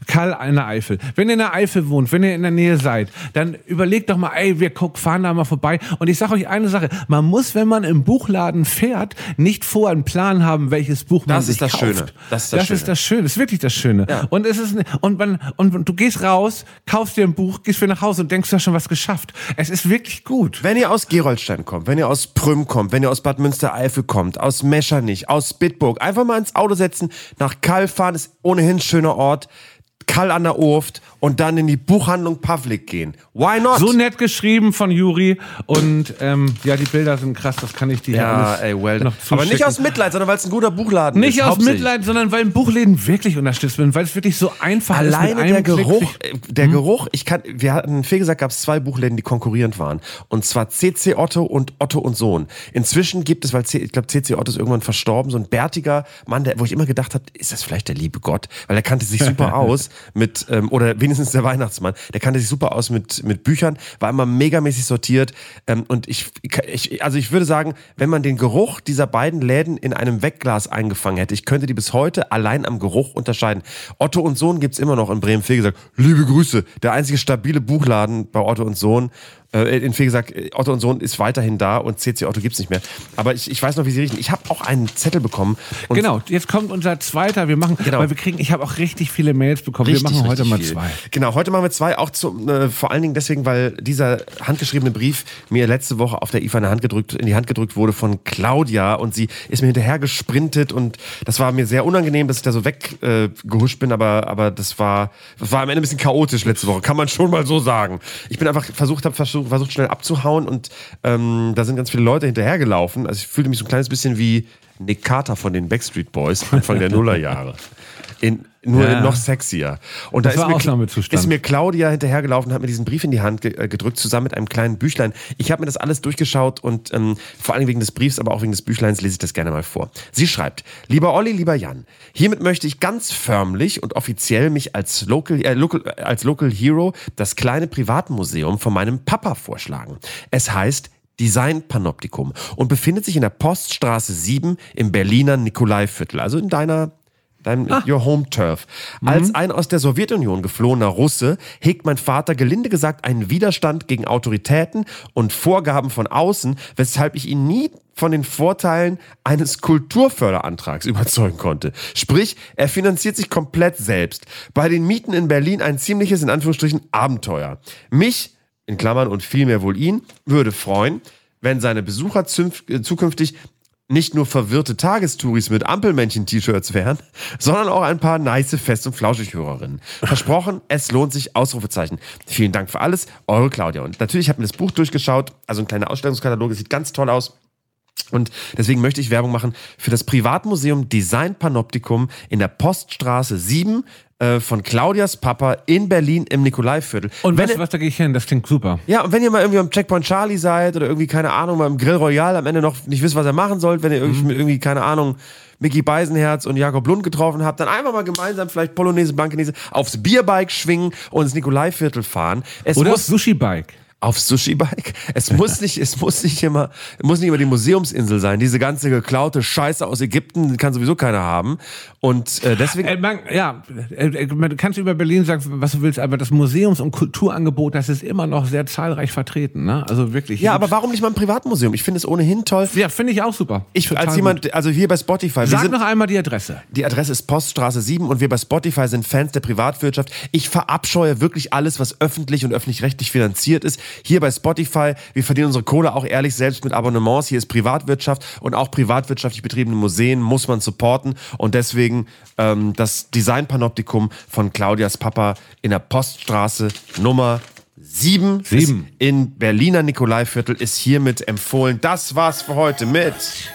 Kall in der Eifel. Wenn ihr in der Eifel wohnt, wenn ihr in der Nähe seid, dann überlegt doch mal, ey, wir gucken, fahren da mal vorbei. Und ich sage euch eine Sache, man muss, wenn man im Buchladen fährt, nicht vorher einen Plan haben, welches Buch man das sich ist das kauft. Schöne. Das ist das, das Schöne. ist das Schöne. Das ist wirklich das Schöne. Ja. Und es ist und man und du gehst raus, kaufst dir ein Buch, gehst wieder nach Hause und denkst, du hast schon was geschafft. Es ist wirklich gut. Wenn ihr aus Gerolstein kommt, wenn ihr aus Prüm kommt, wenn ihr aus Bad Münstereifel kommt, aus Meschernich, aus Bitburg, einfach mal ins Auto setzen, nach Kall fahren, ist ohnehin ein schöner Ort. Kall an der Urft und dann in die Buchhandlung Pavlik gehen. Why not? So nett geschrieben von Juri und ähm, ja, die Bilder sind krass, das kann ich dir ja, alles ey, well noch aber nicht aus Mitleid, sondern weil es ein guter Buchladen nicht ist. Nicht aus Mitleid, sondern weil ein Buchläden wirklich unterstützt wird, weil es wirklich so einfach Alleine ist. Alleine der Geruch, Klick, der hm? Geruch, ich kann, wir hatten, in Fegesack gab es zwei Buchläden, die konkurrierend waren. Und zwar C C Otto und Otto und Sohn. Inzwischen gibt es, weil C, ich glaube C C Otto ist irgendwann verstorben, so ein bärtiger Mann, der, wo ich immer gedacht habe, ist das vielleicht der liebe Gott? Weil er kannte sich super aus mit, ähm, oder wenigstens der Weihnachtsmann, der kannte sich super aus mit, mit Büchern, war immer megamäßig sortiert ähm, und ich, ich, also ich würde sagen, wenn man den Geruch dieser beiden Läden in einem Wegglas eingefangen hätte, ich könnte die bis heute allein am Geruch unterscheiden. Otto und Sohn gibt's immer noch in Bremen-Fegesack. Liebe Grüße, der einzige stabile Buchladen bei Otto und Sohn. In Fegesack, Otto und Sohn ist weiterhin da und C C Otto gibt's nicht mehr. Aber ich, ich weiß noch, wie sie riechen. Ich habe auch einen Zettel bekommen. Und genau, jetzt kommt unser zweiter. Wir machen, genau. weil wir kriegen, ich habe auch richtig viele Mails bekommen. Richtig, wir machen heute mal viel. zwei. Genau, heute machen wir zwei. Auch zu, äh, vor allen Dingen deswegen, weil dieser handgeschriebene Brief mir letzte Woche auf der I F A in, der Hand gedrückt, in die Hand gedrückt wurde von Claudia und sie ist mir hinterher gesprintet und das war mir sehr unangenehm, dass ich da so weggehuscht äh, bin, aber, aber das war, das war am Ende ein bisschen chaotisch letzte Woche, kann man schon mal so sagen. Ich bin einfach versucht, habe versucht, versucht schnell abzuhauen und ähm, da sind ganz viele Leute hinterhergelaufen. Also ich fühlte mich so ein kleines bisschen wie Nick Carter von den Backstreet Boys Anfang der Nullerjahre. In, nur ja. noch sexier. Und das da war ist, Ausnahmezustand. mir, ist mir Claudia hinterhergelaufen, hat mir diesen Brief in die Hand ge- äh, gedrückt, zusammen mit einem kleinen Büchlein. Ich habe mir das alles durchgeschaut und ähm, vor allem wegen des Briefs, aber auch wegen des Büchleins lese ich das gerne mal vor. Sie schreibt, lieber Olli, lieber Jan, hiermit möchte ich ganz förmlich und offiziell mich als Local, äh, Local, äh, als Local Hero das kleine Privatmuseum von meinem Papa vorschlagen. Es heißt Design Panoptikum und befindet sich in der Poststraße sieben im Berliner Nikolaiviertel, also in deiner Dein, ah. Your Home Turf. Mhm. Als ein aus der Sowjetunion geflohener Russe hegt mein Vater gelinde gesagt einen Widerstand gegen Autoritäten und Vorgaben von außen, weshalb ich ihn nie von den Vorteilen eines Kulturförderantrags überzeugen konnte. Sprich, er finanziert sich komplett selbst. Bei den Mieten in Berlin ein ziemliches, in Anführungsstrichen, Abenteuer. Mich, in Klammern und vielmehr wohl ihn, würde freuen, wenn seine Besucher zünf- zukünftig nicht nur verwirrte Tagestouris mit Ampelmännchen-T-Shirts wären, sondern auch ein paar nice Fest- und Flauschig-Hörerinnen. Versprochen, es lohnt sich, Ausrufezeichen. Vielen Dank für alles, eure Claudia. Und natürlich habe ich mir das Buch durchgeschaut, also ein kleiner Ausstellungskatalog, es sieht ganz toll aus. Und deswegen möchte ich Werbung machen für das Privatmuseum Design Panoptikum in der Poststraße sieben äh, von Claudias Papa in Berlin im Nikolaiviertel. Und wenn was, was da gehe ich hin? Das klingt super. Ja, und wenn ihr mal irgendwie am Checkpoint Charlie seid oder irgendwie, keine Ahnung, mal im Grill Royal am Ende noch nicht wisst, was ihr machen sollt, wenn ihr irgendwie, mhm. irgendwie keine Ahnung, Micky Beisenherz und Jakob Lund getroffen habt, dann einfach mal gemeinsam vielleicht Polonaise, Blankenese aufs Bierbike schwingen und ins Nikolaiviertel fahren. Es oder muss aufs Sushi-Bike. Aufs Sushi-Bike. Es muss nicht, es muss nicht immer, muss nicht immer die Museumsinsel sein. Diese ganze geklaute Scheiße aus Ägypten kann sowieso keiner haben. Und äh, deswegen. Äh, man, ja, äh, man kannst über Berlin sagen, was du willst, aber das Museums- und Kulturangebot, das ist immer noch sehr zahlreich vertreten, ne? Also wirklich. Ja, aber warum nicht mal ein Privatmuseum? Ich finde es ohnehin toll. Ja, finde ich auch super. Ich Total als jemand, gut. Also hier bei Spotify. Sag sind, noch einmal die Adresse. Die Adresse ist Poststraße sieben und wir bei Spotify sind Fans der Privatwirtschaft. Ich verabscheue wirklich alles, was öffentlich und öffentlich-rechtlich finanziert ist. Hier bei Spotify, wir verdienen unsere Kohle auch ehrlich selbst mit Abonnements. Hier ist Privatwirtschaft und auch privatwirtschaftlich betriebene Museen muss man supporten und deswegen ähm, das Design Panoptikum von Claudias Papa in der Poststraße Nummer sieben in Berliner Nikolaiviertel ist hiermit empfohlen. Das war's für heute mit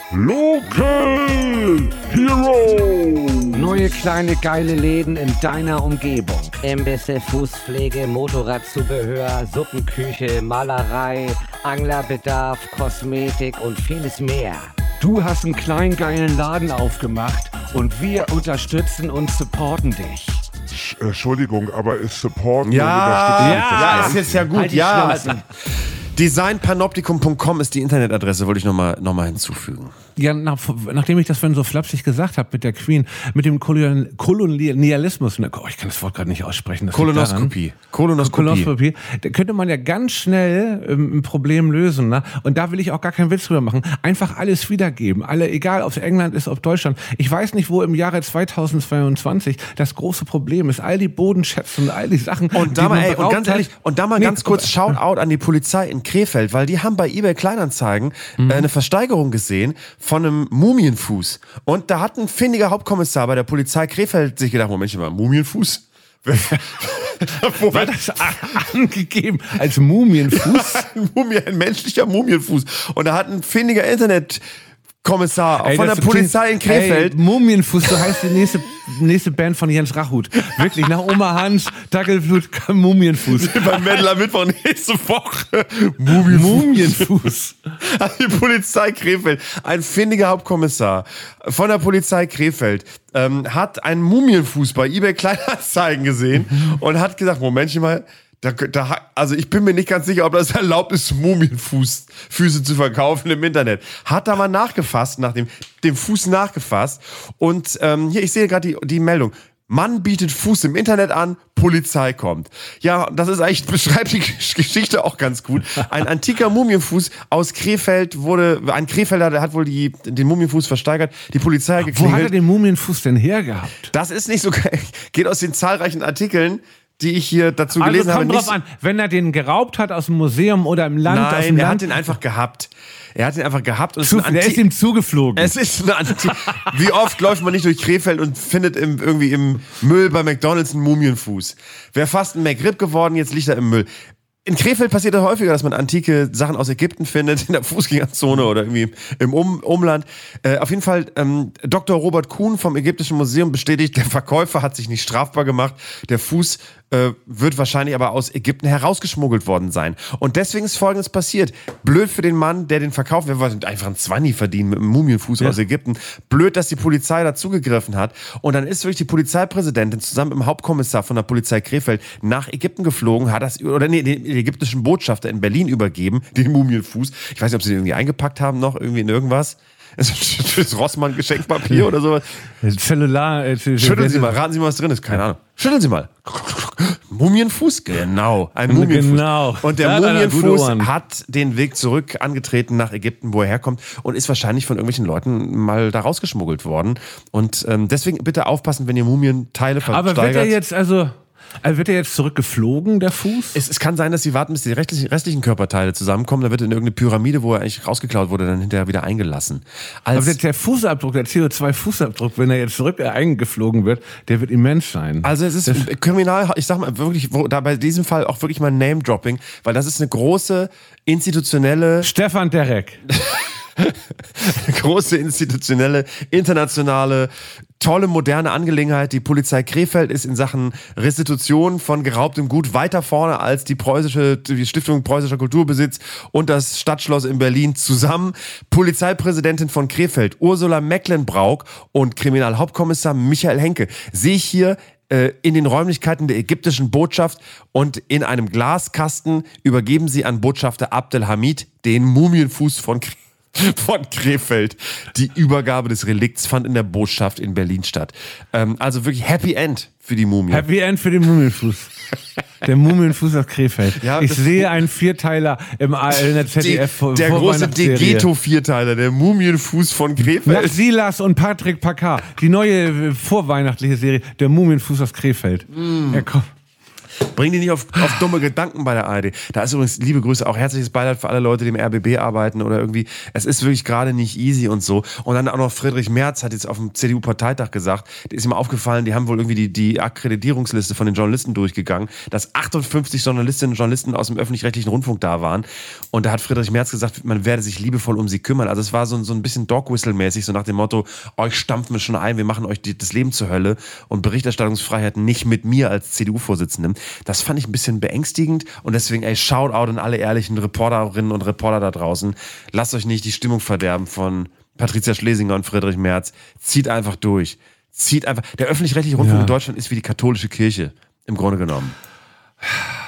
Local Hero. Neue kleine geile Läden in deiner Umgebung. Imbisse, Fußpflege, Motorradzubehör, Suppenküche, Malerei, Anglerbedarf, Kosmetik und vieles mehr. Du hast einen kleinen geilen Laden aufgemacht und wir unterstützen und supporten dich. Entschuldigung, aber ist Support ja, ja, ja, ist jetzt ja gut, halt ja. Design panoptikum punkt com ist die Internetadresse, wollte ich nochmal noch mal hinzufügen. Ja, nach, nachdem ich das vorhin so flapsig gesagt habe mit der Queen, mit dem Kolonial, Kolonialismus, oh, ich kann das Wort gerade nicht aussprechen. Das Kolonoskopie. Kolonoskopie. Kolonoskopie. Da könnte man ja ganz schnell ähm, ein Problem lösen. Ne? Und da will ich auch gar keinen Witz drüber machen. Einfach alles wiedergeben. Alle, egal ob es England ist, ob Deutschland. Ich weiß nicht, wo im Jahre zweitausendzweiundzwanzig das große Problem ist. All die Bodenschätze und all die Sachen. Und da mal, ey, und ganz ehrlich, und da mal nee, ganz kurz Shoutout an die Polizei in Krefeld, weil die haben bei eBay Kleinanzeigen mhm. äh, eine Versteigerung gesehen von einem Mumienfuß. Und da hat ein findiger Hauptkommissar bei der Polizei Krefeld sich gedacht, Moment mal, Mumienfuß? Wo war das angegeben? Als Mumienfuß? ein, Mumie, ein menschlicher Mumienfuß. Und da hat ein findiger Internet Kommissar ey, von der Polizei in Krefeld. Ey, Mumienfuß, so heißt die nächste, nächste Band von Jens Rachut. Wirklich, nach Oma Hans, Dackelblut, Mumienfuß. Beim Metal am Mittwoch nächste Woche. Mumienfuß. Mumienfuß. Die Polizei Krefeld, ein findiger Hauptkommissar von der Polizei Krefeld, ähm, hat einen Mumienfuß bei eBay Kleinanzeigen gesehen und hat gesagt, Momentchen mal, Da, da, also ich bin mir nicht ganz sicher, ob das erlaubt ist, Mumienfußfüße zu verkaufen im Internet. Hat da mal nachgefasst, nach dem, dem Fuß nachgefasst. Und ähm, hier, ich sehe gerade die, die Meldung. Mann bietet Fuß im Internet an, Polizei kommt. Ja, das ist eigentlich, beschreibt die Geschichte auch ganz gut. Ein antiker Mumienfuß aus Krefeld wurde, ein Krefelder, der hat wohl die, den Mumienfuß versteigert, die Polizei hat geklingelt. Wo hat er den Mumienfuß denn hergehabt? Das ist nicht so, geht aus den zahlreichen Artikeln, die ich hier dazu gelesen also kommt habe. Drauf an, wenn er den geraubt hat aus dem Museum oder im Land. Nein, aus dem er Land. hat den einfach gehabt. Er hat ihn einfach gehabt. Und Zu, ist ein der ist ihm zugeflogen. Es ist eine Anti Wie oft läuft man nicht durch Krefeld und findet im, irgendwie im Müll bei McDonald's einen Mumienfuß? Wäre fast ein McRib geworden, jetzt liegt er im Müll. In Krefeld passiert es häufiger, dass man antike Sachen aus Ägypten findet, in der Fußgängerzone oder irgendwie im um Umland. Äh, auf jeden Fall, ähm, Doktor Robert Kuhn vom Ägyptischen Museum bestätigt, der Verkäufer hat sich nicht strafbar gemacht. Der Fuß äh, wird wahrscheinlich aber aus Ägypten herausgeschmuggelt worden sein. Und deswegen ist Folgendes passiert. Blöd für den Mann, der den verkauft, wir wollten einfach einen Zwanni verdienen mit einem Mumienfuß ja. aus Ägypten. Blöd, dass die Polizei dazugegriffen hat. Und dann ist wirklich die Polizeipräsidentin zusammen mit dem Hauptkommissar von der Polizei Krefeld nach Ägypten geflogen, hat das, oder nee, den ägyptischen Botschafter in Berlin übergeben, den Mumienfuß. Ich weiß nicht, ob sie den irgendwie eingepackt haben noch, irgendwie in irgendwas. Das Rossmann-Geschenkpapier oder sowas. Cellular. Äh, Schütteln Sie mal, raten Sie mal, was drin ist. Keine Ahnung. Schütteln Sie mal. Mumienfuß? Genau. Ein Mumienfuß. Genau. Und der ja, Mumienfuß hat den Weg zurück angetreten nach Ägypten, wo er herkommt und ist wahrscheinlich von irgendwelchen Leuten mal da rausgeschmuggelt worden. Und ähm, deswegen bitte aufpassen, wenn ihr Mumienteile versteigert. Aber wird er jetzt also... Also wird er jetzt zurückgeflogen, der Fuß? Es, es kann sein, dass sie warten, bis die restlichen, restlichen Körperteile zusammenkommen. Da wird in irgendeine Pyramide, wo er eigentlich rausgeklaut wurde, dann hinterher wieder eingelassen. Als Aber der, der Fußabdruck, der C O zwei Fußabdruck, wenn er jetzt zurück eingeflogen wird, der wird immens sein. Also es ist das kriminal, ich sag mal wirklich, wo, da bei diesem Fall auch wirklich mal Name-Dropping, weil das ist eine große institutionelle... Stefan Derek. Große institutionelle, internationale, tolle, moderne Angelegenheit. Die Polizei Krefeld ist in Sachen Restitution von geraubtem Gut weiter vorne als die preußische, die Stiftung Preußischer Kulturbesitz und das Stadtschloss in Berlin zusammen. Polizeipräsidentin von Krefeld, Ursula Mecklenbrauch und Kriminalhauptkommissar Michael Henke sehe ich hier äh, in den Räumlichkeiten der ägyptischen Botschaft und in einem Glaskasten übergeben sie an Botschafter Abdelhamid den Mumienfuß von Krefeld. Von Krefeld. Die Übergabe des Relikts fand in der Botschaft in Berlin statt. Ähm, also wirklich Happy End für die Mumie. Happy End für den Mumienfuß. Der Mumienfuß aus Krefeld. Ja, ich sehe einen Vierteiler im A L in der Z D F vor Der große Degeto-Vierteiler, der Mumienfuß von Krefeld. Nach Silas und Patrick Packard. Die neue vorweihnachtliche Serie, der Mumienfuß aus Krefeld. Mm. Er kommt. Bring die nicht auf, auf dumme Gedanken bei der A R D. Da ist übrigens, liebe Grüße, auch herzliches Beileid für alle Leute, die im R B B arbeiten oder irgendwie. Es ist wirklich gerade nicht easy und so. Und dann auch noch Friedrich Merz hat jetzt auf dem C D U-Parteitag gesagt, der ist ihm aufgefallen, die haben wohl irgendwie die, die Akkreditierungsliste von den Journalisten durchgegangen, dass achtundfünfzig Journalistinnen und Journalisten aus dem öffentlich-rechtlichen Rundfunk da waren. Und da hat Friedrich Merz gesagt, man werde sich liebevoll um sie kümmern. Also es war so, so ein bisschen Dog-Whistle-mäßig, so nach dem Motto, euch stampfen wir schon ein, wir machen euch die, das Leben zur Hölle und Berichterstattungsfreiheit nicht mit mir als C D U-Vorsitzendem. Das fand ich ein bisschen beängstigend und deswegen, ey, Shoutout an alle ehrlichen Reporterinnen und Reporter da draußen. Lasst euch nicht die Stimmung verderben von Patricia Schlesinger und Friedrich Merz. Zieht einfach durch. Zieht einfach. Der öffentlich-rechtliche Rundfunk ja. in Deutschland ist wie die katholische Kirche, im Grunde genommen.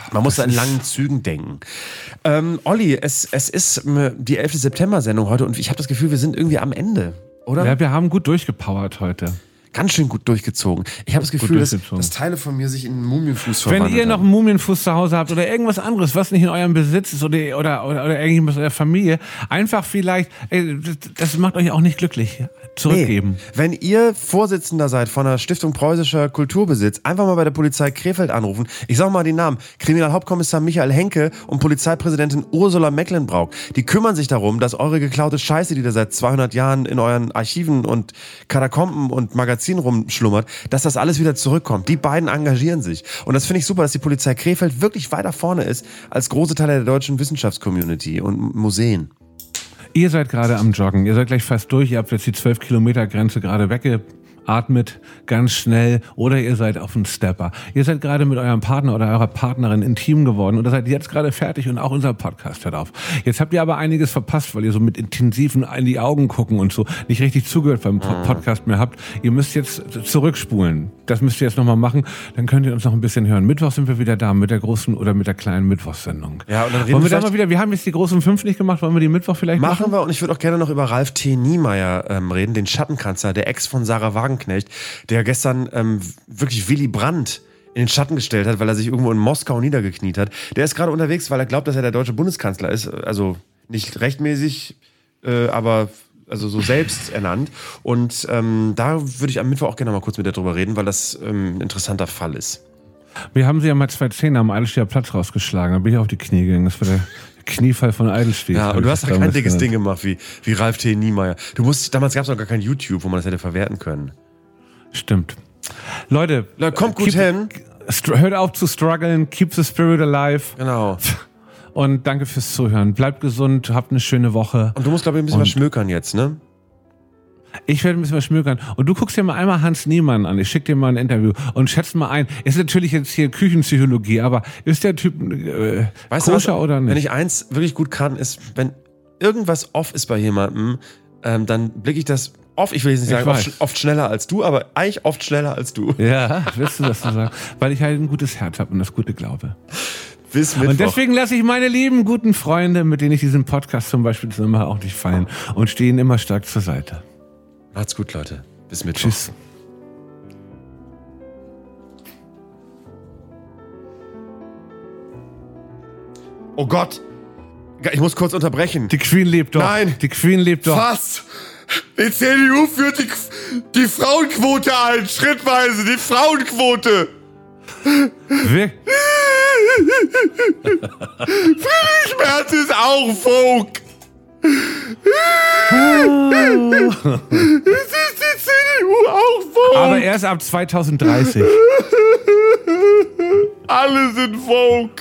Man muss in langen Zügen denken. Ähm, Olli, es, es ist die elfte September-Sendung heute und ich habe das Gefühl, wir sind irgendwie am Ende, oder? Ja, wir haben gut durchgepowert heute. Ganz schön gut durchgezogen. Ich habe das Gefühl, dass, dass Teile von mir sich in einen Mumienfuß verwandelt Wenn ihr noch einen Mumienfuß zu Hause habt oder irgendwas anderes, was nicht in eurem Besitz ist oder, oder, oder, oder irgendwas in eurer Familie, einfach vielleicht, ey, das macht euch auch nicht glücklich, zurückgeben. Nee. Wenn ihr Vorsitzender seid von der Stiftung Preußischer Kulturbesitz, einfach mal bei der Polizei Krefeld anrufen. Ich sag mal die Namen. Kriminalhauptkommissar Michael Henke und Polizeipräsidentin Ursula Mecklenbrauch. Die kümmern sich darum, dass eure geklaute Scheiße, die da seit zweihundert Jahren in euren Archiven und Katakomben und Magazinen rumschlummert, dass das alles wieder zurückkommt. Die beiden engagieren sich. Und das finde ich super, dass die Polizei Krefeld wirklich weiter vorne ist als große Teile der deutschen Wissenschaftscommunity und Museen. Ihr seid gerade am Joggen. Ihr seid gleich fast durch. Ihr habt jetzt die zwölf Kilometer Grenze gerade weggeatmet, ganz schnell. Oder ihr seid auf dem Stepper. Ihr seid gerade mit eurem Partner oder eurer Partnerin intim geworden oder seid jetzt gerade fertig und auch unser Podcast hört auf. Jetzt habt ihr aber einiges verpasst, weil ihr so mit intensiven in die Augen gucken und so nicht richtig zugehört beim Podcast mehr habt. Ihr müsst jetzt zurückspulen. Das müsst ihr jetzt nochmal machen. Dann könnt ihr uns noch ein bisschen hören. Mittwoch sind wir wieder da mit der großen oder mit der kleinen Mittwochssendung. Ja, und dann reden Wollen wir wir da mal wieder, wir haben jetzt die großen fünf nicht gemacht, wollen wir die Mittwoch vielleicht machen? Machen wir, und ich würde auch gerne noch über Ralf T. Niemeyer ähm, reden, den Schattenkanzler, der Ex von Sarah Wagenknecht, der gestern ähm, wirklich Willy Brandt in den Schatten gestellt hat, weil er sich irgendwo in Moskau niedergekniet hat. Der ist gerade unterwegs, weil er glaubt, dass er der deutsche Bundeskanzler ist. Also nicht rechtmäßig, äh, aber also so selbst ernannt. Und ähm, da würde ich am Mittwoch auch gerne mal kurz mit dir drüber reden, weil das ähm, ein interessanter Fall ist. Wir haben sie ja mal zweitausendzehn am Eidelstedter Platz rausgeschlagen. Da bin ich auf die Knie gegangen. Das war der Kniefall von Eidelstedt. Ja, und du hast doch kein dickes Ding gemacht wie, wie Ralf T. Niemeyer. Du musst, damals gab es noch gar kein YouTube, wo man das hätte verwerten können. Stimmt. Leute, Leute kommt gut keep, hin. Hört auf zu strugglen, keep the spirit alive. Genau. Und danke fürs Zuhören. Bleibt gesund, habt eine schöne Woche. Und du musst, glaube ich, ein bisschen und was schmökern jetzt, ne? Ich werde ein bisschen was schmökern. Und du guckst dir mal einmal Hans Niemann an. Ich schicke dir mal ein Interview und schätzt mal ein. Ist natürlich jetzt hier Küchenpsychologie, aber ist der Typ äh, weißt koscher du was, oder nicht? Wenn ich eins wirklich gut kann, ist, wenn irgendwas off ist bei jemandem, ähm, dann blicke ich das oft, ich will jetzt nicht sagen, oft, oft schneller als du, aber eigentlich oft schneller als du. Ja, wirst du das so sagen? Weil ich halt ein gutes Herz habe und das gute Glaube. Bis Mittwoch. Und deswegen lasse ich meine lieben, guten Freunde, mit denen ich diesen Podcast zum Beispiel zusammen mache, auch nicht fallen und stehe ihnen immer stark zur Seite. Macht's gut, Leute. Bis Mittwoch. Tschüss. Oh Gott. Ich muss kurz unterbrechen. Die Queen lebt doch. Nein. Die Queen lebt doch. Was? Die C D U führt die, die Frauenquote ein. Schrittweise. Die Frauenquote. Wer? Friedrich Merz ist auch Vogue. Es ist die C D U auch Vogue. Aber erst ab zweitausenddreißig. Alle sind Vogue.